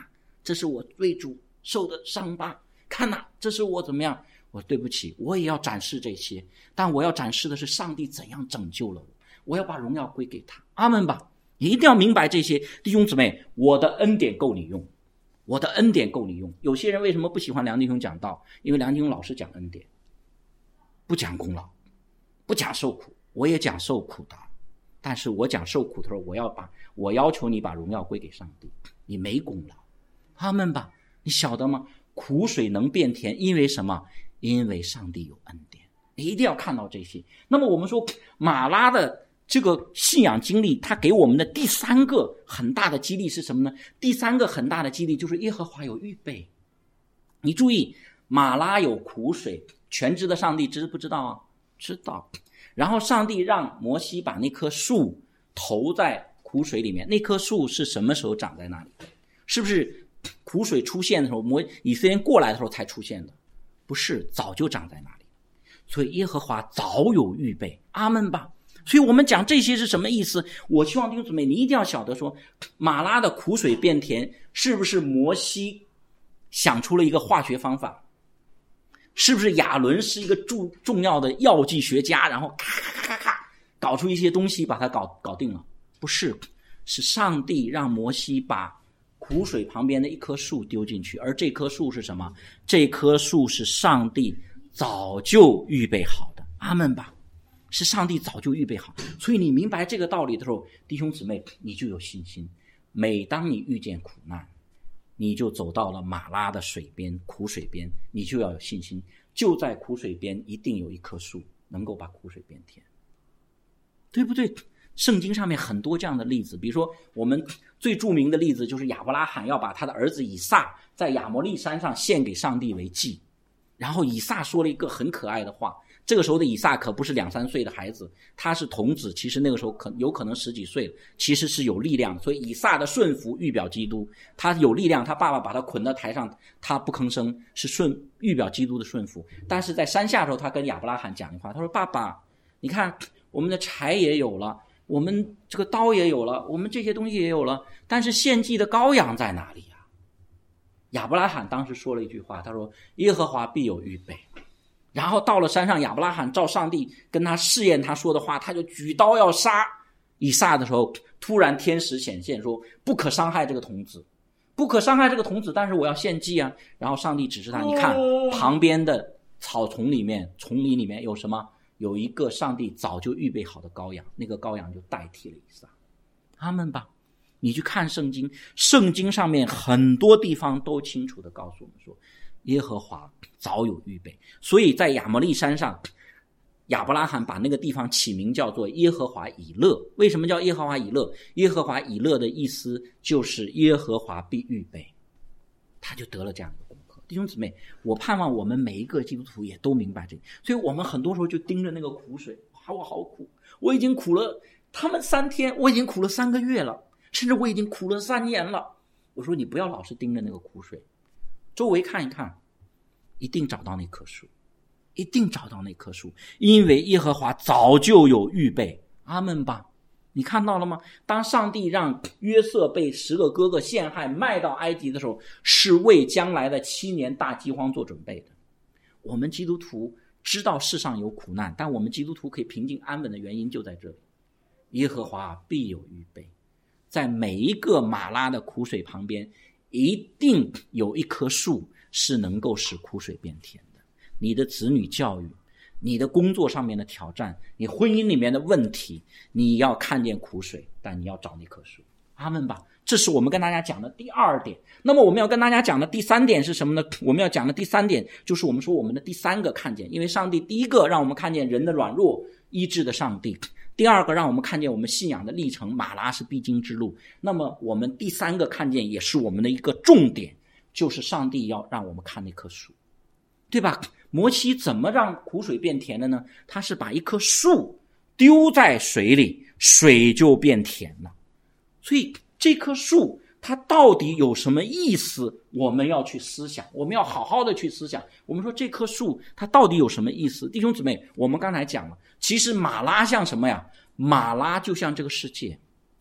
这是我为主受的伤疤，看呐、啊，这是我怎么样。我对不起，我也要展示这些，但我要展示的是上帝怎样拯救了我，我要把荣耀归给他。阿们吧。你一定要明白这些，弟兄姊妹，我的恩典够你用，我的恩典够你用。有些人为什么不喜欢梁弟兄讲道？因为梁弟兄老是讲恩典，不讲功劳，不讲受苦。我也讲受苦的，但是我讲受苦的时候，我要把我要求你把荣耀归给上帝，你没功劳。阿们吧。你晓得吗？苦水能变甜，因为什么？因为上帝有恩典。你一定要看到这些。那么我们说马拉的这个信仰经历，他给我们的第三个很大的激励是什么呢？第三个很大的激励就是耶和华有预备。你注意，马拉有苦水，全知的上帝知不知道啊？知道。然后上帝让摩西把那棵树投在苦水里面。那棵树是什么时候长在那里？是不是苦水出现的时候，摩以色列人过来的时候才出现的？不是，早就长在那里。所以耶和华早有预备。阿们吧。所以我们讲这些是什么意思？我希望弟兄姊妹你一定要晓得说，马拉的苦水变甜，是不是摩西想出了一个化学方法？是不是亚伦是一个重重要的药剂学家，然后咔咔咔咔搞出一些东西把它搞搞定了？不是，是上帝让摩西把苦水旁边的一棵树丢进去，而这棵树是什么？这棵树是上帝早就预备好的。阿们吧。是上帝早就预备好。所以你明白这个道理的时候，弟兄姊妹你就有信心。每当你遇见苦难，你就走到了马拉的水边，苦水边，你就要有信心，就在苦水边一定有一棵树能够把苦水变甜，对不对？圣经上面很多这样的例子，比如说我们最著名的例子就是亚伯拉罕要把他的儿子以撒在亚摩利山上献给上帝为祭，然后以撒说了一个很可爱的话。这个时候的以撒可不是两三岁的孩子，他是童子，其实那个时候可有可能十几岁了，其实是有力量。所以以撒的顺服预表基督，他有力量，他爸爸把他捆到台上，他不吭声，是顺预表基督的顺服。但是在山下的时候，他跟亚伯拉罕讲一话，他说：爸爸，你看我们的柴也有了，我们这个刀也有了，我们这些东西也有了，但是献祭的羔羊在哪里啊？亚伯拉罕当时说了一句话，他说：耶和华必有预备。然后到了山上，亚伯拉罕照上帝跟他试验他说的话，他就举刀要杀以撒的时候，突然天使显现说：不可伤害这个童子，不可伤害这个童子，但是我要献祭啊。然后上帝指示他，你看旁边的草丛里面丛林里面有什么？有一个上帝早就预备好的羔羊，那个羔羊就代替了以撒。阿们吧。你去看圣经，圣经上面很多地方都清楚地告诉我们说，耶和华早有预备。所以在亚摩利山上，亚伯拉罕把那个地方起名叫做耶和华以勒。为什么叫耶和华以勒？耶和华以勒的意思就是耶和华必预备，他就得了这样的功课。弟兄姊妹，我盼望我们每一个基督徒也都明白这个。所以我们很多时候就盯着那个苦水，哇，我好苦，我已经苦了他们三天，我已经苦了三个月了，甚至我已经苦了三年了。我说你不要老是盯着那个苦水，周围看一看，一定找到那棵树，一定找到那棵树，因为耶和华早就有预备。阿们吧。你看到了吗？当上帝让约瑟被十个哥哥陷害卖到埃及的时候，是为将来的七年大饥荒做准备的。我们基督徒知道世上有苦难，但我们基督徒可以平静安稳的原因就在这里，耶和华必有预备。在每一个马拉的苦水旁边，一定有一棵树是能够使苦水变甜的。你的子女教育，你的工作上面的挑战，你婚姻里面的问题，你要看见苦水，但你要找那棵树。阿们吧。这是我们跟大家讲的第二点。那么我们要跟大家讲的第三点是什么呢？我们要讲的第三点就是我们说我们的第三个看见。因为上帝第一个让我们看见人的软弱医治的上帝，第二个让我们看见我们信仰的历程，马拉是必经之路。那么我们第三个看见也是我们的一个重点，就是上帝要让我们看那棵树，对吧？摩西怎么让苦水变甜的呢？他是把一棵树丢在水里，水就变甜了。所以这棵树它到底有什么意思，我们要去思想，我们要好好的去思想。我们说这棵树它到底有什么意思？弟兄姊妹，我们刚才讲了，其实马拉像什么呀？马拉就像这个世界，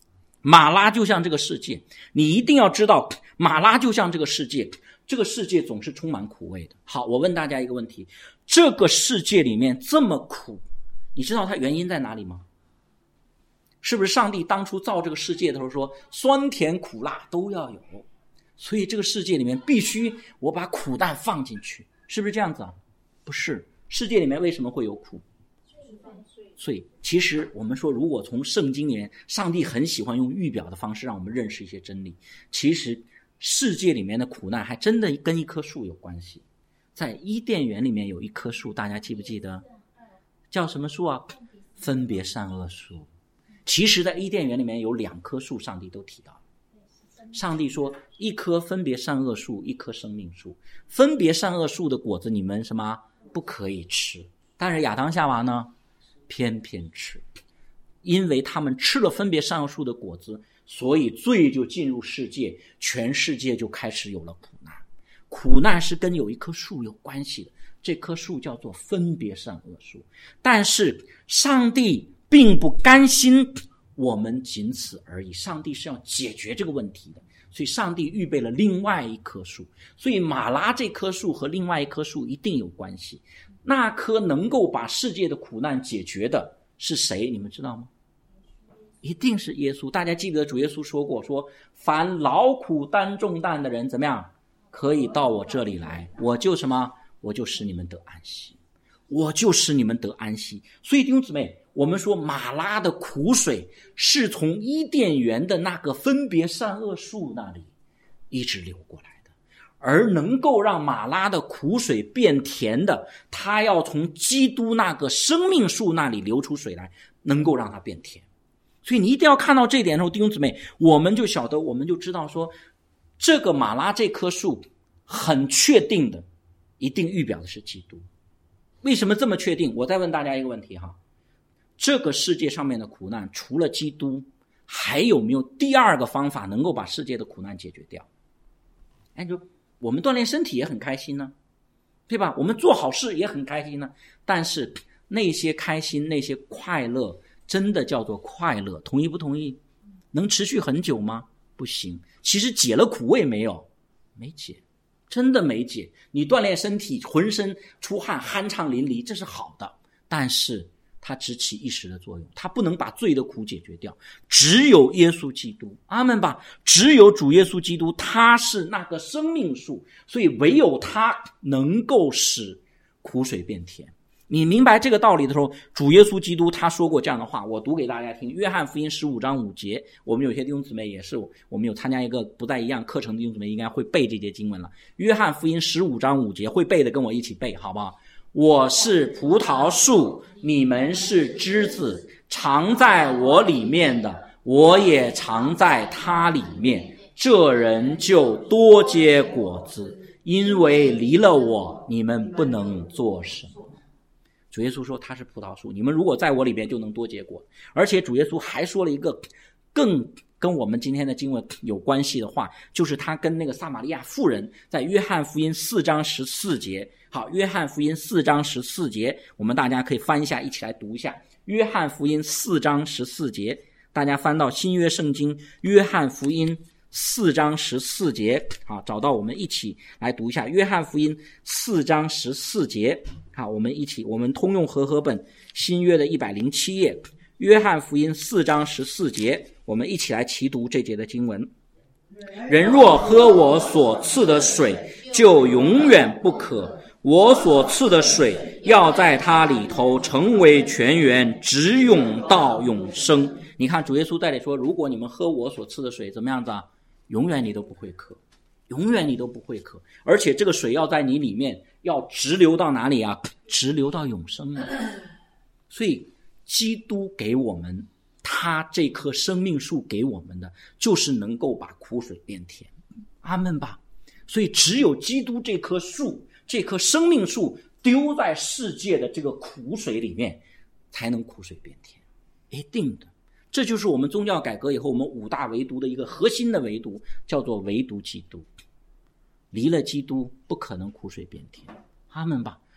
马拉就像这个世界，你一定要知道，马拉就像这个世界，这个世界总是充满苦味的。好，我问大家一个问题，这个世界里面这么苦，你知道它原因在哪里吗？是不是上帝当初造这个世界的时候说酸甜苦辣都要有，所以这个世界里面必须我把苦难放进去，是不是这样子啊？不是，世界里面为什么会有苦？所以其实我们说，如果从圣经里面，上帝很喜欢用预表的方式让我们认识一些真理，其实世界里面的苦难还真的跟一棵树有关系。在伊甸园里面有一棵树，大家记不记得叫什么树啊？分别善恶树。其实在伊甸园里面有两棵树，上帝都提到了。上帝说一棵分别善恶树，一棵生命树。分别善恶树的果子你们什么不可以吃，但是亚当夏娃呢偏偏吃，因为他们吃了分别善恶树的果子，所以罪就进入世界，全世界就开始有了苦难。苦难是跟有一棵树有关系的，这棵树叫做分别善恶树。但是上帝并不甘心我们仅此而已，上帝是要解决这个问题的，所以上帝预备了另外一棵树。所以马拉这棵树和另外一棵树一定有关系。那棵能够把世界的苦难解决的是谁？你们知道吗？一定是耶稣。大家记得主耶稣说过，说凡劳苦担重担的人怎么样，可以到我这里来，我就什么，我就使你们得安息，我就使你们得安息。所以弟兄姊妹，我们说马拉的苦水是从伊甸园的那个分别善恶树那里一直流过来的，而能够让马拉的苦水变甜的，它要从基督那个生命树那里流出水来，能够让它变甜。所以你一定要看到这一点的时候，弟兄姊妹，我们就晓得，我们就知道说，这个马拉这棵树很确定的一定预表的是基督。为什么这么确定？我再问大家一个问题哈，这个世界上面的苦难除了基督，还有没有第二个方法能够把世界的苦难解决掉？哎，就我们锻炼身体也很开心呢，对吧？我们做好事也很开心呢。但是那些开心，那些快乐，真的叫做快乐，同意不同意？能持续很久吗？不行。其实解了苦味没有？没解，真的没解。你锻炼身体，浑身出汗，酣畅淋漓，这是好的，但是它只起一时的作用，它不能把罪的苦解决掉。只有耶稣基督，阿们吧，只有主耶稣基督，他是那个生命树，所以唯有他能够使苦水变甜。你明白这个道理的时候，主耶稣基督他说过这样的话，我读给大家听。约翰福音十五章五节，我们有些弟兄姊妹也是，我们有参加一个不再一样课程的弟兄姊妹应该会背这节经文了。约翰福音十五章五节，会背的跟我一起背好不好？我是葡萄树，你们是枝子，常在我里面的，我也常在他里面，这人就多结果子，因为离了我，你们不能做什么。主耶稣说他是葡萄树，你们如果在我里边就能多结果。而且主耶稣还说了一个更跟我们今天的经文有关系的话，就是他跟那个撒玛利亚妇人在约翰福音四章十四节。好，约翰福音四章十四节，我们大家可以翻一下，一起来读一下。约翰福音四章十四节，大家翻到新约圣经约翰福音四章十四节，好，找到我们一起来读一下约翰福音四章十四节。好，我们一起，我们通用和合本新约的一百零七页，约翰福音四章十四节，我们一起来齐读这节的经文。人若喝我所赐的水，就永远不渴，我所赐的水要在它里头成为泉源，直涌到永生。你看主耶稣在这里说，如果你们喝我所赐的水，怎么样子啊？永远你都不会渴，永远你都不会渴，而且这个水要在你里面，要直流到哪里啊？直流到永生啊！所以基督给我们，他这棵生命树给我们的，就是能够把苦水变甜，阿们吧。所以只有基督这棵树，这棵生命树丢在世界的这个苦水里面，才能苦水变甜，一定的。这就是我们宗教改革以后我们五大唯独的一个核心的唯独，叫做唯独基督。离了基督不可能苦水变甜，阿们吧。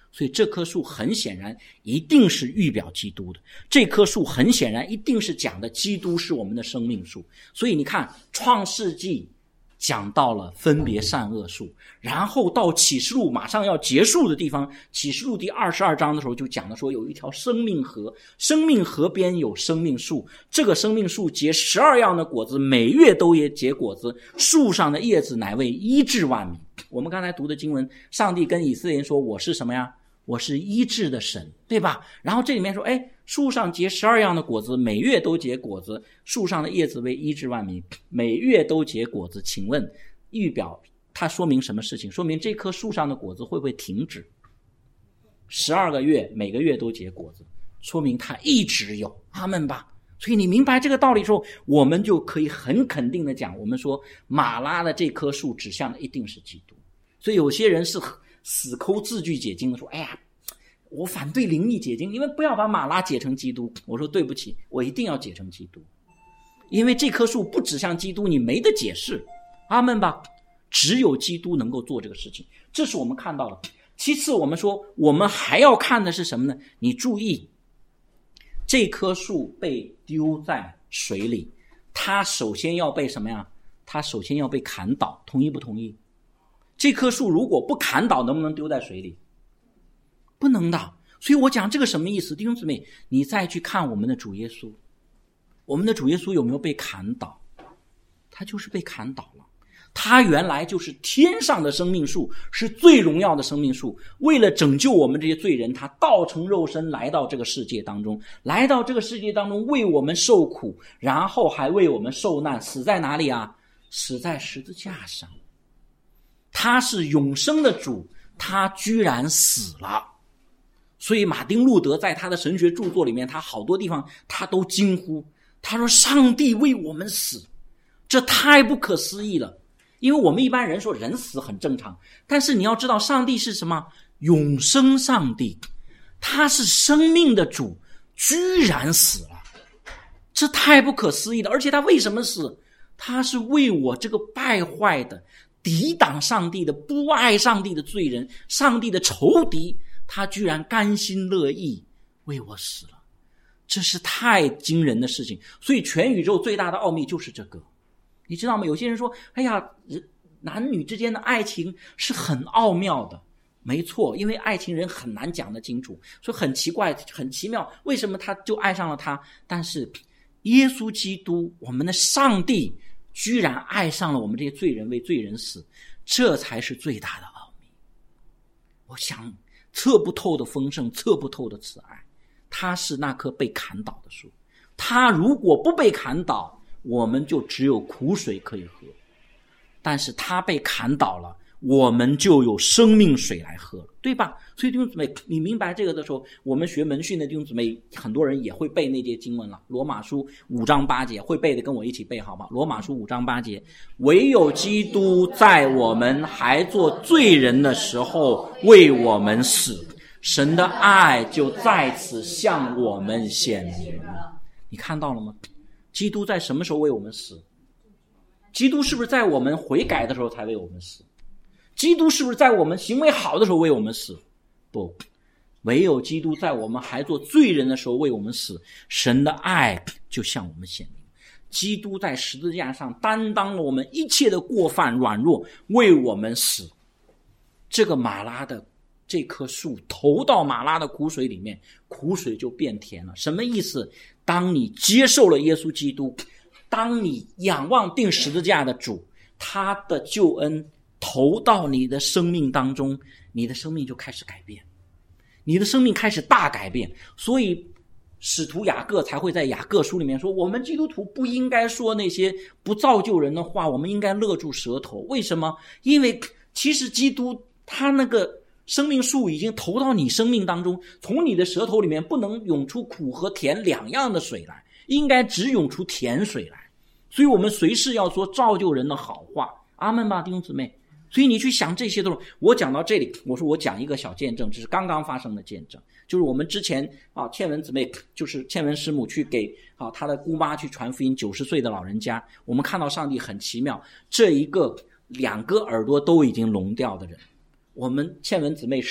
所以这棵树很显然一定是预表基督的，这棵树很显然一定是讲的基督是我们的生命树。所以你看创世纪讲到了分别善恶树，然后到启示录马上要结束的地方，启示录第二十二章的时候就讲的说有一条生命河，生命河边有生命树，这个生命树结十二样的果子，每月都也结果子，树上的叶子乃为医治万民。我们刚才读的经文，上帝跟以色列人说我是什么呀？我是医治的神，对吧？然后这里面说，哎，树上结十二样的果子，每月都结果子，树上的叶子为医治万民，每月都结果子。请问预表它说明什么事情？说明这棵树上的果子会不会停止？十二个月每个月都结果子，说明它一直有。阿们吧。所以你明白这个道理之后，我们就可以很肯定的讲，我们说马拉的这棵树指向的一定是基督。所以有些人是死抠字句解经的说，哎呀，我反对灵意解经，你们不要把马拉解成基督。我说对不起，我一定要解成基督，因为这棵树不指向基督，你没得解释。阿们吧。只有基督能够做这个事情，这是我们看到的。其次我们说我们还要看的是什么呢？你注意，这棵树被丢在水里，它首先要被什么呀？它首先要被砍倒，同意不同意？这棵树如果不砍倒，能不能丢在水里？不能的。所以我讲这个什么意思？弟兄姊妹，你再去看我们的主耶稣，我们的主耶稣有没有被砍倒？他就是被砍倒了。他原来就是天上的生命树，是最荣耀的生命树，为了拯救我们这些罪人，他道成肉身来到这个世界当中，来到这个世界当中为我们受苦，然后还为我们受难，死在哪里啊？死在十字架上。他是永生的主，他居然死了。所以马丁路德在他的神学著作里面，他好多地方他都惊呼，他说上帝为我们死，这太不可思议了。因为我们一般人说人死很正常，但是你要知道上帝是什么？永生上帝，他是生命的主，居然死了，这太不可思议了。而且他为什么死？他是为我这个败坏的抵挡上帝的不爱上帝的罪人，上帝的仇敌，他居然甘心乐意为我死了，这是太惊人的事情。所以全宇宙最大的奥秘就是这个，你知道吗？有些人说，哎呀，男女之间的爱情是很奥妙的。没错，因为爱情人很难讲得清楚，所以很奇怪很奇妙，为什么他就爱上了他？但是耶稣基督，我们的上帝居然爱上了我们这些罪人，为罪人死，这才是最大的奥秘。我想测不透的丰盛，测不透的慈爱，他是那棵被砍倒的树，他如果不被砍倒，我们就只有苦水可以喝，但是他被砍倒了，我们就有生命水来喝了，对吧？所以弟兄姊妹，你明白这个的时候，我们学门训的弟兄姊妹很多人也会背那节经文了，罗马书五章八节，会背的跟我一起背好吗？罗马书五章八节，唯有基督在我们还做罪人的时候为我们死，神的爱就在此向我们显明了。你看到了吗？基督在什么时候为我们死？基督是不是在我们悔改的时候才为我们死？基督是不是在我们行为好的时候为我们死？不，唯有基督在我们还做罪人的时候为我们死，神的爱就向我们显明。基督在十字架上担当了我们一切的过犯软弱，为我们死。这个马拉的这棵树投到马拉的苦水里面，苦水就变甜了。什么意思？当你接受了耶稣基督，当你仰望钉十字架的主，他的救恩投到你的生命当中，你的生命就开始改变，你的生命开始大改变。所以使徒雅各才会在雅各书里面说，我们基督徒不应该说那些不造就人的话，我们应该勒住舌头。为什么？因为其实基督他那个生命树已经投到你生命当中，从你的舌头里面不能涌出苦和甜两样的水来，应该只涌出甜水来。所以我们随时要说造就人的好话。阿们吧，弟兄姊妹。所以你去想这些都是，我讲到这里，我说我讲一个小见证，这是刚刚发生的见证，就是我们之前啊，倩文姊妹就是倩文师母去给啊她的姑妈去传福音，九十岁的老人家，我们看到上帝很奇妙，这一个两个耳朵都已经聋掉的人，我们倩文姊妹是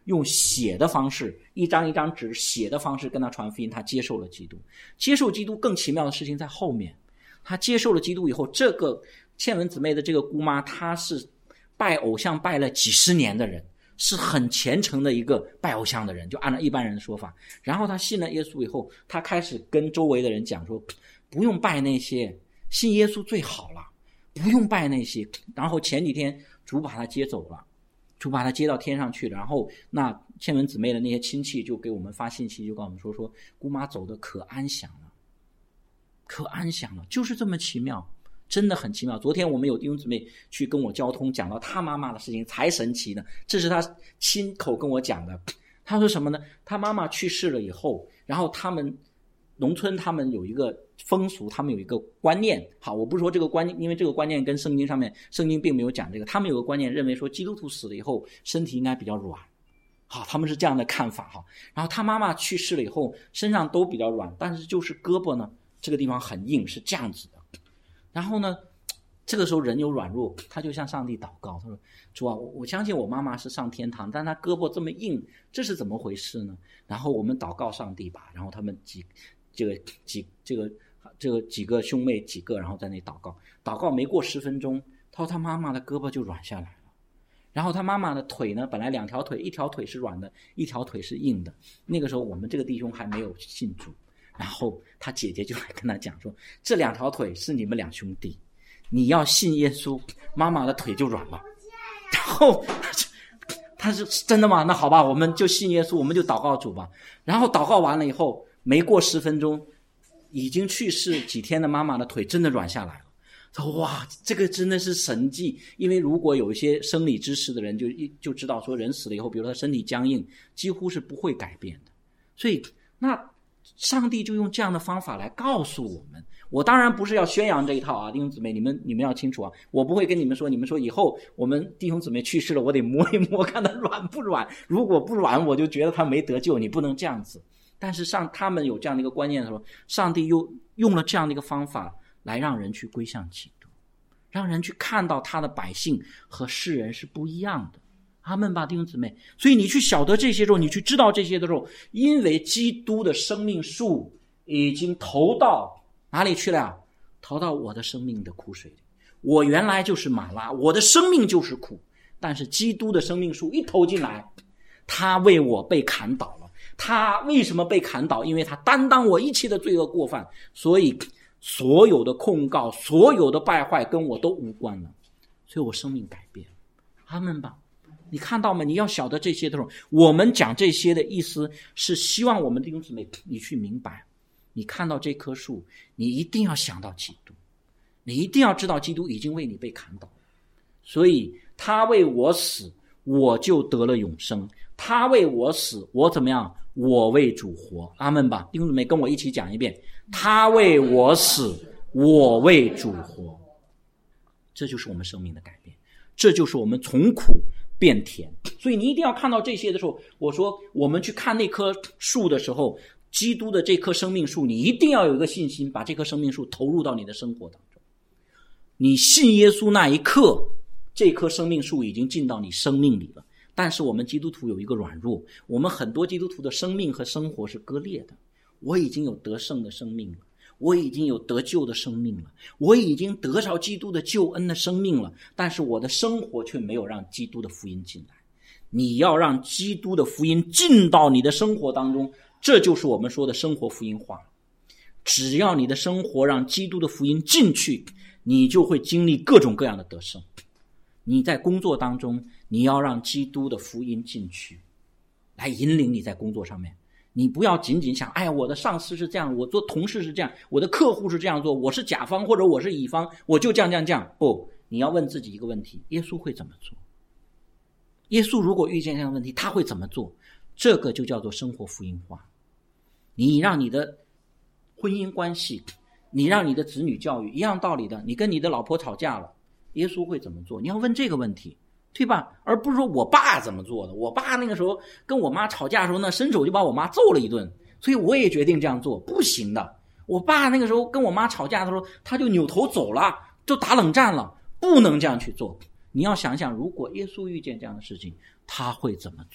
用写的方式，一张一张纸写的方式跟他传福音，他接受了基督。接受基督更奇妙的事情在后面，他接受了基督以后，这个倩文姊妹的这个姑妈，她是拜偶像拜了几十年的人，是很虔诚的一个拜偶像的人，就按照一般人的说法。然后他信了耶稣以后，他开始跟周围的人讲说，不用拜那些，信耶稣最好了，不用拜那些。然后前几天主把他接走了，主把他接到天上去了。然后那倩文姊妹的那些亲戚就给我们发信息，就告诉我们说说姑妈走的可安详了，可安详了，就是这么奇妙，真的很奇妙。昨天我们有弟兄姊妹去跟我交通，讲到他妈妈的事情，才神奇呢。这是他亲口跟我讲的。他说什么呢？他妈妈去世了以后，然后他们农村他们有一个风俗，他们有一个观念。好，我不是说这个观念，因为这个观念跟圣经上面，圣经并没有讲这个。他们有个观念，认为说基督徒死了以后身体应该比较软。好，他们是这样的看法哈。然后他妈妈去世了以后，身上都比较软，但是就是胳膊呢，这个地方很硬，是这样子的。然后呢，这个时候人有软弱，他就向上帝祷告，他说主啊，我相信我妈妈是上天堂，但她胳膊这么硬，这是怎么回事呢？然后我们祷告上帝吧。然后他们几这个几这个这个几个兄妹几个，然后在那里祷告，祷告没过十分钟，他说他妈妈的胳膊就软下来了。然后他妈妈的腿呢，本来两条腿，一条腿是软的，一条腿是硬的。那个时候我们这个弟兄还没有信主，然后他姐姐就来跟他讲说，这两条腿是你们两兄弟，你要信耶稣，妈妈的腿就软了。然后他是真的吗？那好吧，我们就信耶稣，我们就祷告主吧。然后祷告完了以后，没过十分钟，已经去世几天的妈妈的腿真的软下来了。说哇，这个真的是神迹。因为如果有一些生理知识的人就就知道说，人死了以后，比如说他身体僵硬，几乎是不会改变的。所以那上帝就用这样的方法来告诉我们。我当然不是要宣扬这一套啊，弟兄姊妹，你们你们要清楚啊，我不会跟你们说，你们说以后我们弟兄姊妹去世了，我得摸一摸看他软不软，如果不软我就觉得他没得救，你不能这样子。但是上他们有这样的一个观念的时候，上帝又用了这样的一个方法来让人去归向基督，让人去看到他的百姓和世人是不一样的。阿们吧，弟兄姊妹。所以你去晓得这些时候，你去知道这些的时候，因为基督的生命树已经投到哪里去了？投到我的生命的苦水里。我原来就是马拉，我的生命就是苦，但是基督的生命树一投进来，他为我被砍倒了。他为什么被砍倒？因为他担当我一切的罪恶过犯，所以所有的控告，所有的败坏跟我都无关了，所以我生命改变。阿们吧。你看到吗？你要晓得这些的时候，我们讲这些的意思是希望我们弟兄姊妹你去明白，你看到这棵树，你一定要想到基督，你一定要知道基督已经为你被砍倒，所以他为我死，我就得了永生。他为我死，我怎么样？我为主活。阿们吧，弟兄姊妹跟我一起讲一遍，他为我死，我为主活。这就是我们生命的改变，这就是我们从苦变甜。所以你一定要看到这些的时候，我说我们去看那棵树的时候，基督的这棵生命树，你一定要有一个信心，把这棵生命树投入到你的生活当中。你信耶稣那一刻，这棵生命树已经进到你生命里了。但是我们基督徒有一个软弱，我们很多基督徒的生命和生活是割裂的。我已经有得胜的生命了，我已经有得救的生命了，我已经得着基督的救恩的生命了，但是我的生活却没有让基督的福音进来。你要让基督的福音进到你的生活当中，这就是我们说的生活福音化。只要你的生活让基督的福音进去，你就会经历各种各样的得胜。你在工作当中，你要让基督的福音进去，来引领你在工作上面。你不要仅仅想，哎呀，我的上司是这样，我做同事是这样，我的客户是这样做，我是甲方或者我是乙方，我就这样这样这样。不，你要问自己一个问题，耶稣会怎么做？耶稣如果遇见这样的问题，他会怎么做？这个就叫做生活福音化。你让你的婚姻关系，你让你的子女教育，一样道理的，你跟你的老婆吵架了，耶稣会怎么做？你要问这个问题，对吧？而不是说我爸怎么做的，我爸那个时候跟我妈吵架的时候呢，伸手就把我妈揍了一顿，所以我也决定这样做。不行的，我爸那个时候跟我妈吵架的时候，他就扭头走了，就打冷战了，不能这样去做。你要想想，如果耶稣遇见这样的事情，他会怎么做？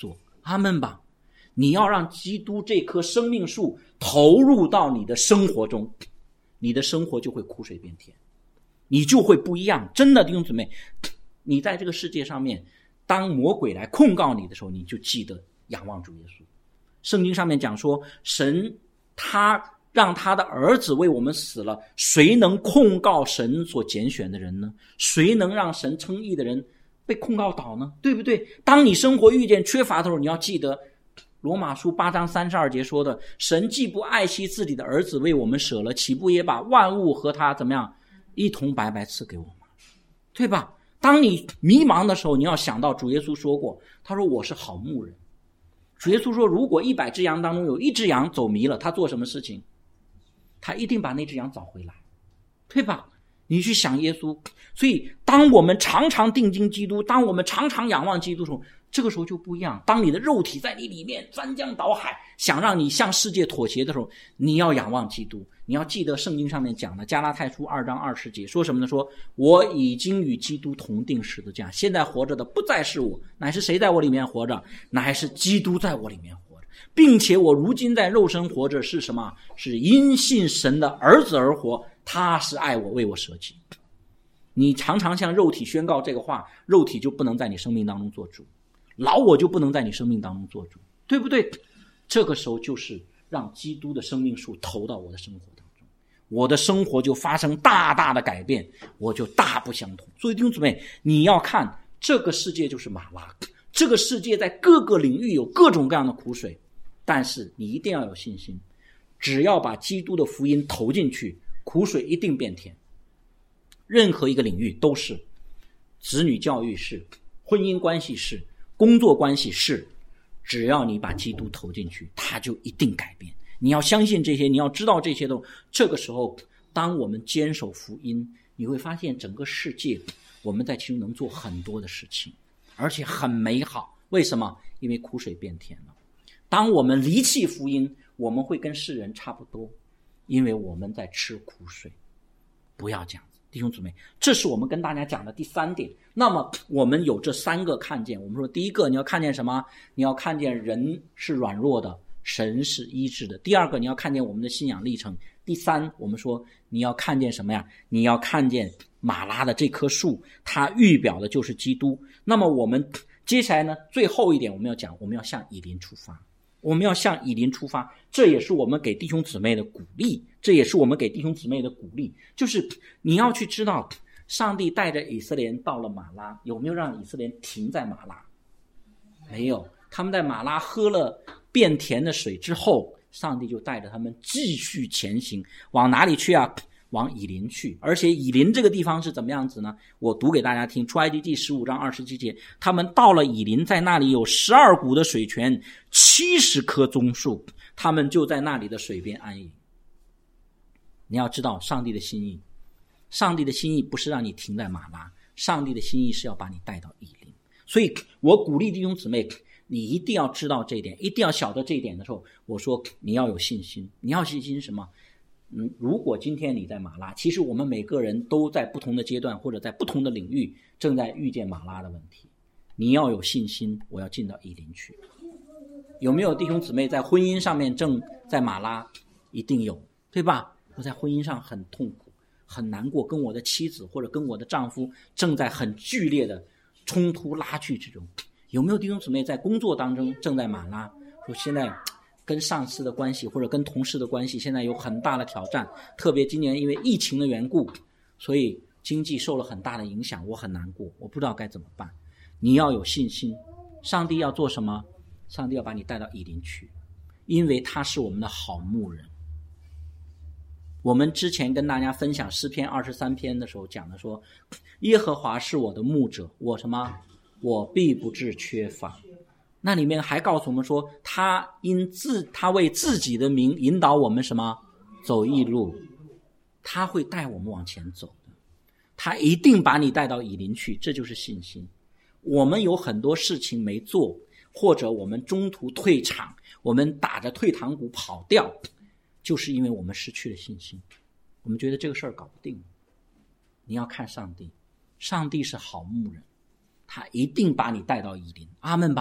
阿们吧。你要让基督这棵生命树投入到你的生活中，你的生活就会苦水变甜，你就会不一样。真的弟兄姊妹，你在这个世界上面，当魔鬼来控告你的时候，你就记得仰望主耶稣。圣经上面讲说，神他让他的儿子为我们死了，谁能控告神所拣选的人呢？谁能让神称义的人被控告倒呢？对不对？当你生活遇见缺乏的时候，你要记得罗马书八章三十二节说的，神既不爱惜自己的儿子为我们舍了，岂不也把万物和他怎么样一同白白赐给我们？对吧？当你迷茫的时候，你要想到主耶稣说过，他说我是好牧人。主耶稣说，如果一百只羊当中有一只羊走迷了，他做什么事情？他一定把那只羊找回来，对吧？你去想耶稣。所以当我们常常定睛基督，当我们常常仰望基督的时候，这个时候就不一样。当你的肉体在你里面翻江倒海，想让你向世界妥协的时候，你要仰望基督。你要记得圣经上面讲的加拉太书二章二十节说什么呢？说我已经与基督同定十字架，现在活着的不再是我，乃是谁在我里面活着？乃是基督在我里面活着，并且我如今在肉身活着是什么？是因信神的儿子而活，他是爱我，为我舍己。你常常向肉体宣告这个话，肉体就不能在你生命当中做主，老我就不能在你生命当中做主，对不对？这个时候就是让基督的生命树投到我的生活当中，我的生活就发生大大的改变，我就大不相同。所以弟兄姊妹，你要看这个世界就是马拉，这个世界在各个领域有各种各样的苦水，但是你一定要有信心，只要把基督的福音投进去，苦水一定变甜。任何一个领域都是，子女教育是，婚姻关系是，工作关系是，只要你把基督投进去，它就一定改变。你要相信这些，你要知道这些都。这个时候当我们坚守福音，你会发现整个世界我们在其中能做很多的事情，而且很美好。为什么？因为苦水变甜了。当我们离弃福音，我们会跟世人差不多，因为我们在吃苦水。不要这样子，弟兄姊妹，这是我们跟大家讲的第三点。那么我们有这三个看见，我们说第一个，你要看见什么？你要看见人是软弱的，神是医治的。第二个，你要看见我们的信仰历程。第三，我们说你要看见什么呀？你要看见马拉的这棵树，它预表的就是基督。那么我们接下来呢，最后一点我们要讲，我们要向以琳出发。我们要向以琳出发，这也是我们给弟兄姊妹的鼓励，这也是我们给弟兄姊妹的鼓励，就是你要去知道，上帝带着以色列人到了马拉，有没有让以色列人停在马拉？没有，他们在马拉喝了变甜的水之后，上帝就带着他们继续前行，往哪里去啊？往以琳去。而且以琳这个地方是怎么样子呢？我读给大家听，出埃及记十五章二十七节，他们到了以琳，在那里有十二股的水泉，七十棵棕树，他们就在那里的水边安营。你要知道上帝的心意，上帝的心意不是让你停在马拉，上帝的心意是要把你带到以琳。所以我鼓励弟兄姊妹，你一定要知道这一点，一定要晓得这一点的时候，我说你要有信心。你要信心什么？嗯，如果今天你在马拉，其实我们每个人都在不同的阶段或者在不同的领域正在遇见马拉的问题，你要有信心，我要进到以琳去。有没有弟兄姊妹在婚姻上面正在马拉？一定有，对吧？我在婚姻上很痛苦很难过，跟我的妻子或者跟我的丈夫正在很剧烈的冲突拉锯之中。有没有弟兄姊妹在工作当中正在马拉，说现在跟上司的关系或者跟同事的关系现在有很大的挑战，特别今年因为疫情的缘故，所以经济受了很大的影响，我很难过，我不知道该怎么办。你要有信心，上帝要做什么？上帝要把你带到以琳去，因为他是我们的好牧人。我们之前跟大家分享诗篇二十三篇的时候讲的说，耶和华是我的牧者，我什么？我必不致缺乏。那里面还告诉我们说，他因自他为自己的名引导我们什么？走义路。他会带我们往前走的，他一定把你带到以琳去，这就是信心。我们有很多事情没做，或者我们中途退场，我们打着退堂鼓跑掉，就是因为我们失去了信心，我们觉得这个事儿搞不定。你要看上帝，上帝是好牧人，他一定把你带到以琳。阿们吧。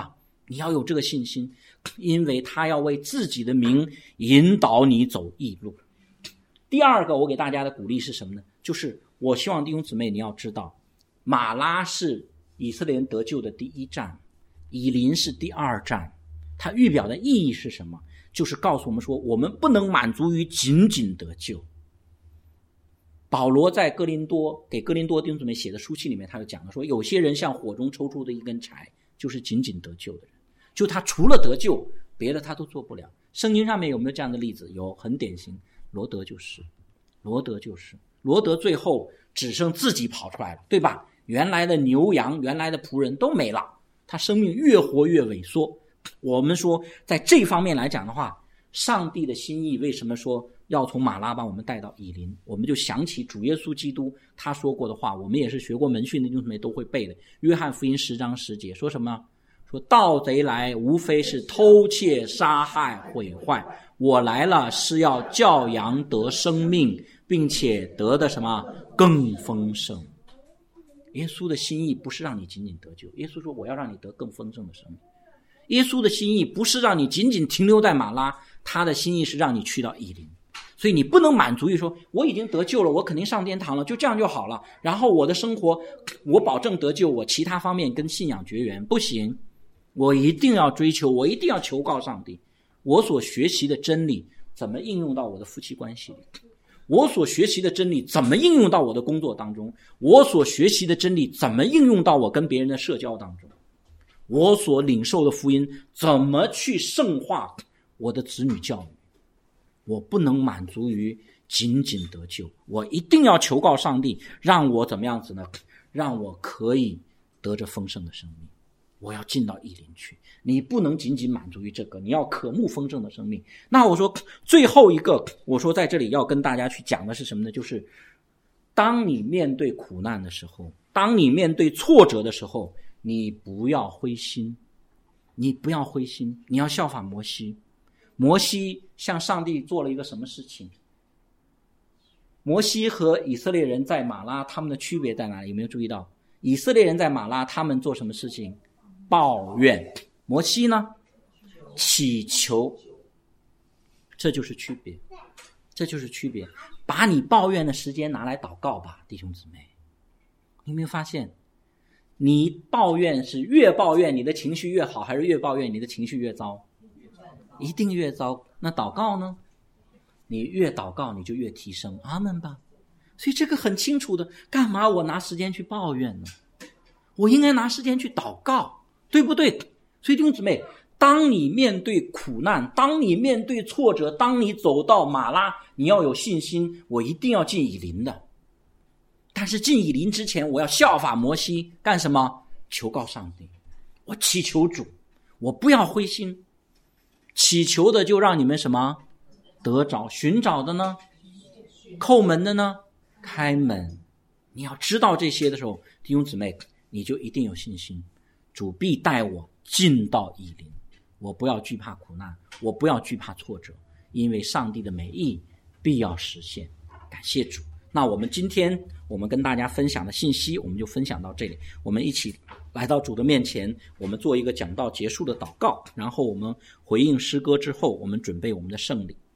你要有这个信心，因为他要为自己的名引导你走义路。第二个我给大家的鼓励是什么呢？就是我希望弟兄姊妹你要知道，马拉是以色列人得救的第一站，以琳是第二站。它预表的意义是什么？就是告诉我们说，我们不能满足于仅仅得救。保罗在哥林多给哥林多弟兄姊妹写的书信里面，他就讲了说，有些人像火中抽出的一根柴，就是仅仅得救的人，就他除了得救别的他都做不了。圣经上面有没有这样的例子？有，很典型，罗德就是罗德就是罗德最后只剩自己跑出来了，对吧？原来的牛羊，原来的仆人都没了，他生命越活越萎缩。我们说在这方面来讲的话，上帝的心意为什么说要从马拉把我们带到以琳？我们就想起主耶稣基督他说过的话，我们也是学过门训的弟兄姊妹都会背的。约翰福音十章十节说什么？说盗贼来无非是偷窃杀害毁坏，我来了是要叫羊得生命，并且得的什么更丰盛。耶稣的心意不是让你仅仅得救，耶稣说我要让你得更丰盛的生命。耶稣的心意不是让你仅仅停留在马拉，他的心意是让你去到以琳。所以你不能满足于说我已经得救了，我肯定上天堂了，就这样就好了，然后我的生活我保证得救，我其他方面跟信仰绝缘，不行。我一定要追求，我一定要求告上帝，我所学习的真理怎么应用到我的夫妻关系里，我所学习的真理怎么应用到我的工作当中，我所学习的真理怎么应用到我跟别人的社交当中，我所领受的福音怎么去圣化我的子女教育。我不能满足于仅仅得救，我一定要求告上帝，让我怎么样子呢？让我可以得着丰盛的生命，我要进到以琳去。你不能仅仅满足于这个，你要渴慕丰盛的生命。那我说最后一个，我说在这里要跟大家去讲的是什么呢？就是当你面对苦难的时候，当你面对挫折的时候，你不要灰心，你不要灰心，你要效法摩西。摩西向上帝做了一个什么事情？摩西和以色列人在马拉他们的区别在哪里？有没有注意到？以色列人在马拉他们做什么事情？抱怨。摩西呢？祈求。这就是区别，这就是区别。把你抱怨的时间拿来祷告吧，弟兄姊妹。你有没有发现，你抱怨是越抱怨你的情绪越好，还是越抱怨你的情绪越糟？一定越糟。那祷告呢？你越祷告你就越提升，阿们吧。所以这个很清楚的，干嘛我拿时间去抱怨呢？我应该拿时间去祷告，对不对？所以弟兄姊妹，当你面对苦难，当你面对挫折，当你走到马拉，你要有信心，我一定要进以琳的。但是进以琳之前，我要效法摩西，干什么？求告上帝，我祈求主，我不要灰心。祈求的就让你们什么得着，寻找的呢？叩门的呢？开门。你要知道这些的时候，弟兄姊妹，你就一定有信心，主必带我进到以琳。我不要惧怕苦难，我不要惧怕挫折，因为上帝的美意必要实现。感谢主。那我们今天我们跟大家分享的信息，我们就分享到这里。我们一起来到主的面前，我们做一个讲道结束的祷告，然后我们回应诗歌之后，我们准备我们的圣礼。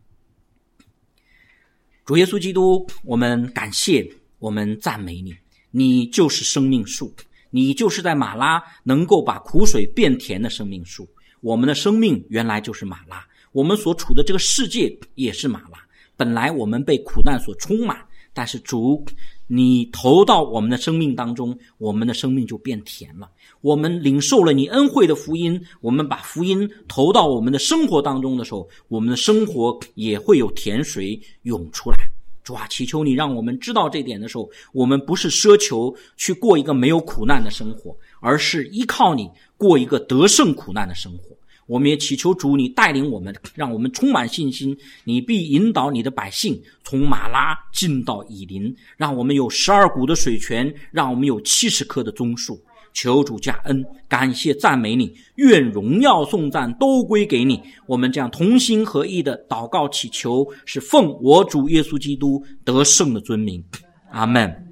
主耶稣基督，我们感谢，我们赞美你，你就是生命树，你就是在马拉能够把苦水变甜的生命树。我们的生命原来就是马拉，我们所处的这个世界也是马拉。本来我们被苦难所充满，但是主，你投到我们的生命当中，我们的生命就变甜了。我们领受了你恩惠的福音，我们把福音投到我们的生活当中的时候，我们的生活也会有甜水涌出来。主啊，祈求你让我们知道这点的时候，我们不是奢求去过一个没有苦难的生活，而是依靠你过一个得胜苦难的生活。我们也祈求主你带领我们，让我们充满信心，你必引导你的百姓从马拉进到以琳，让我们有十二股的水泉，让我们有七十棵的棕树。求主加恩，感谢赞美你，愿荣耀颂赞都归给你。我们这样同心合意的祷告祈求，是奉我主耶稣基督得胜的尊名，阿们。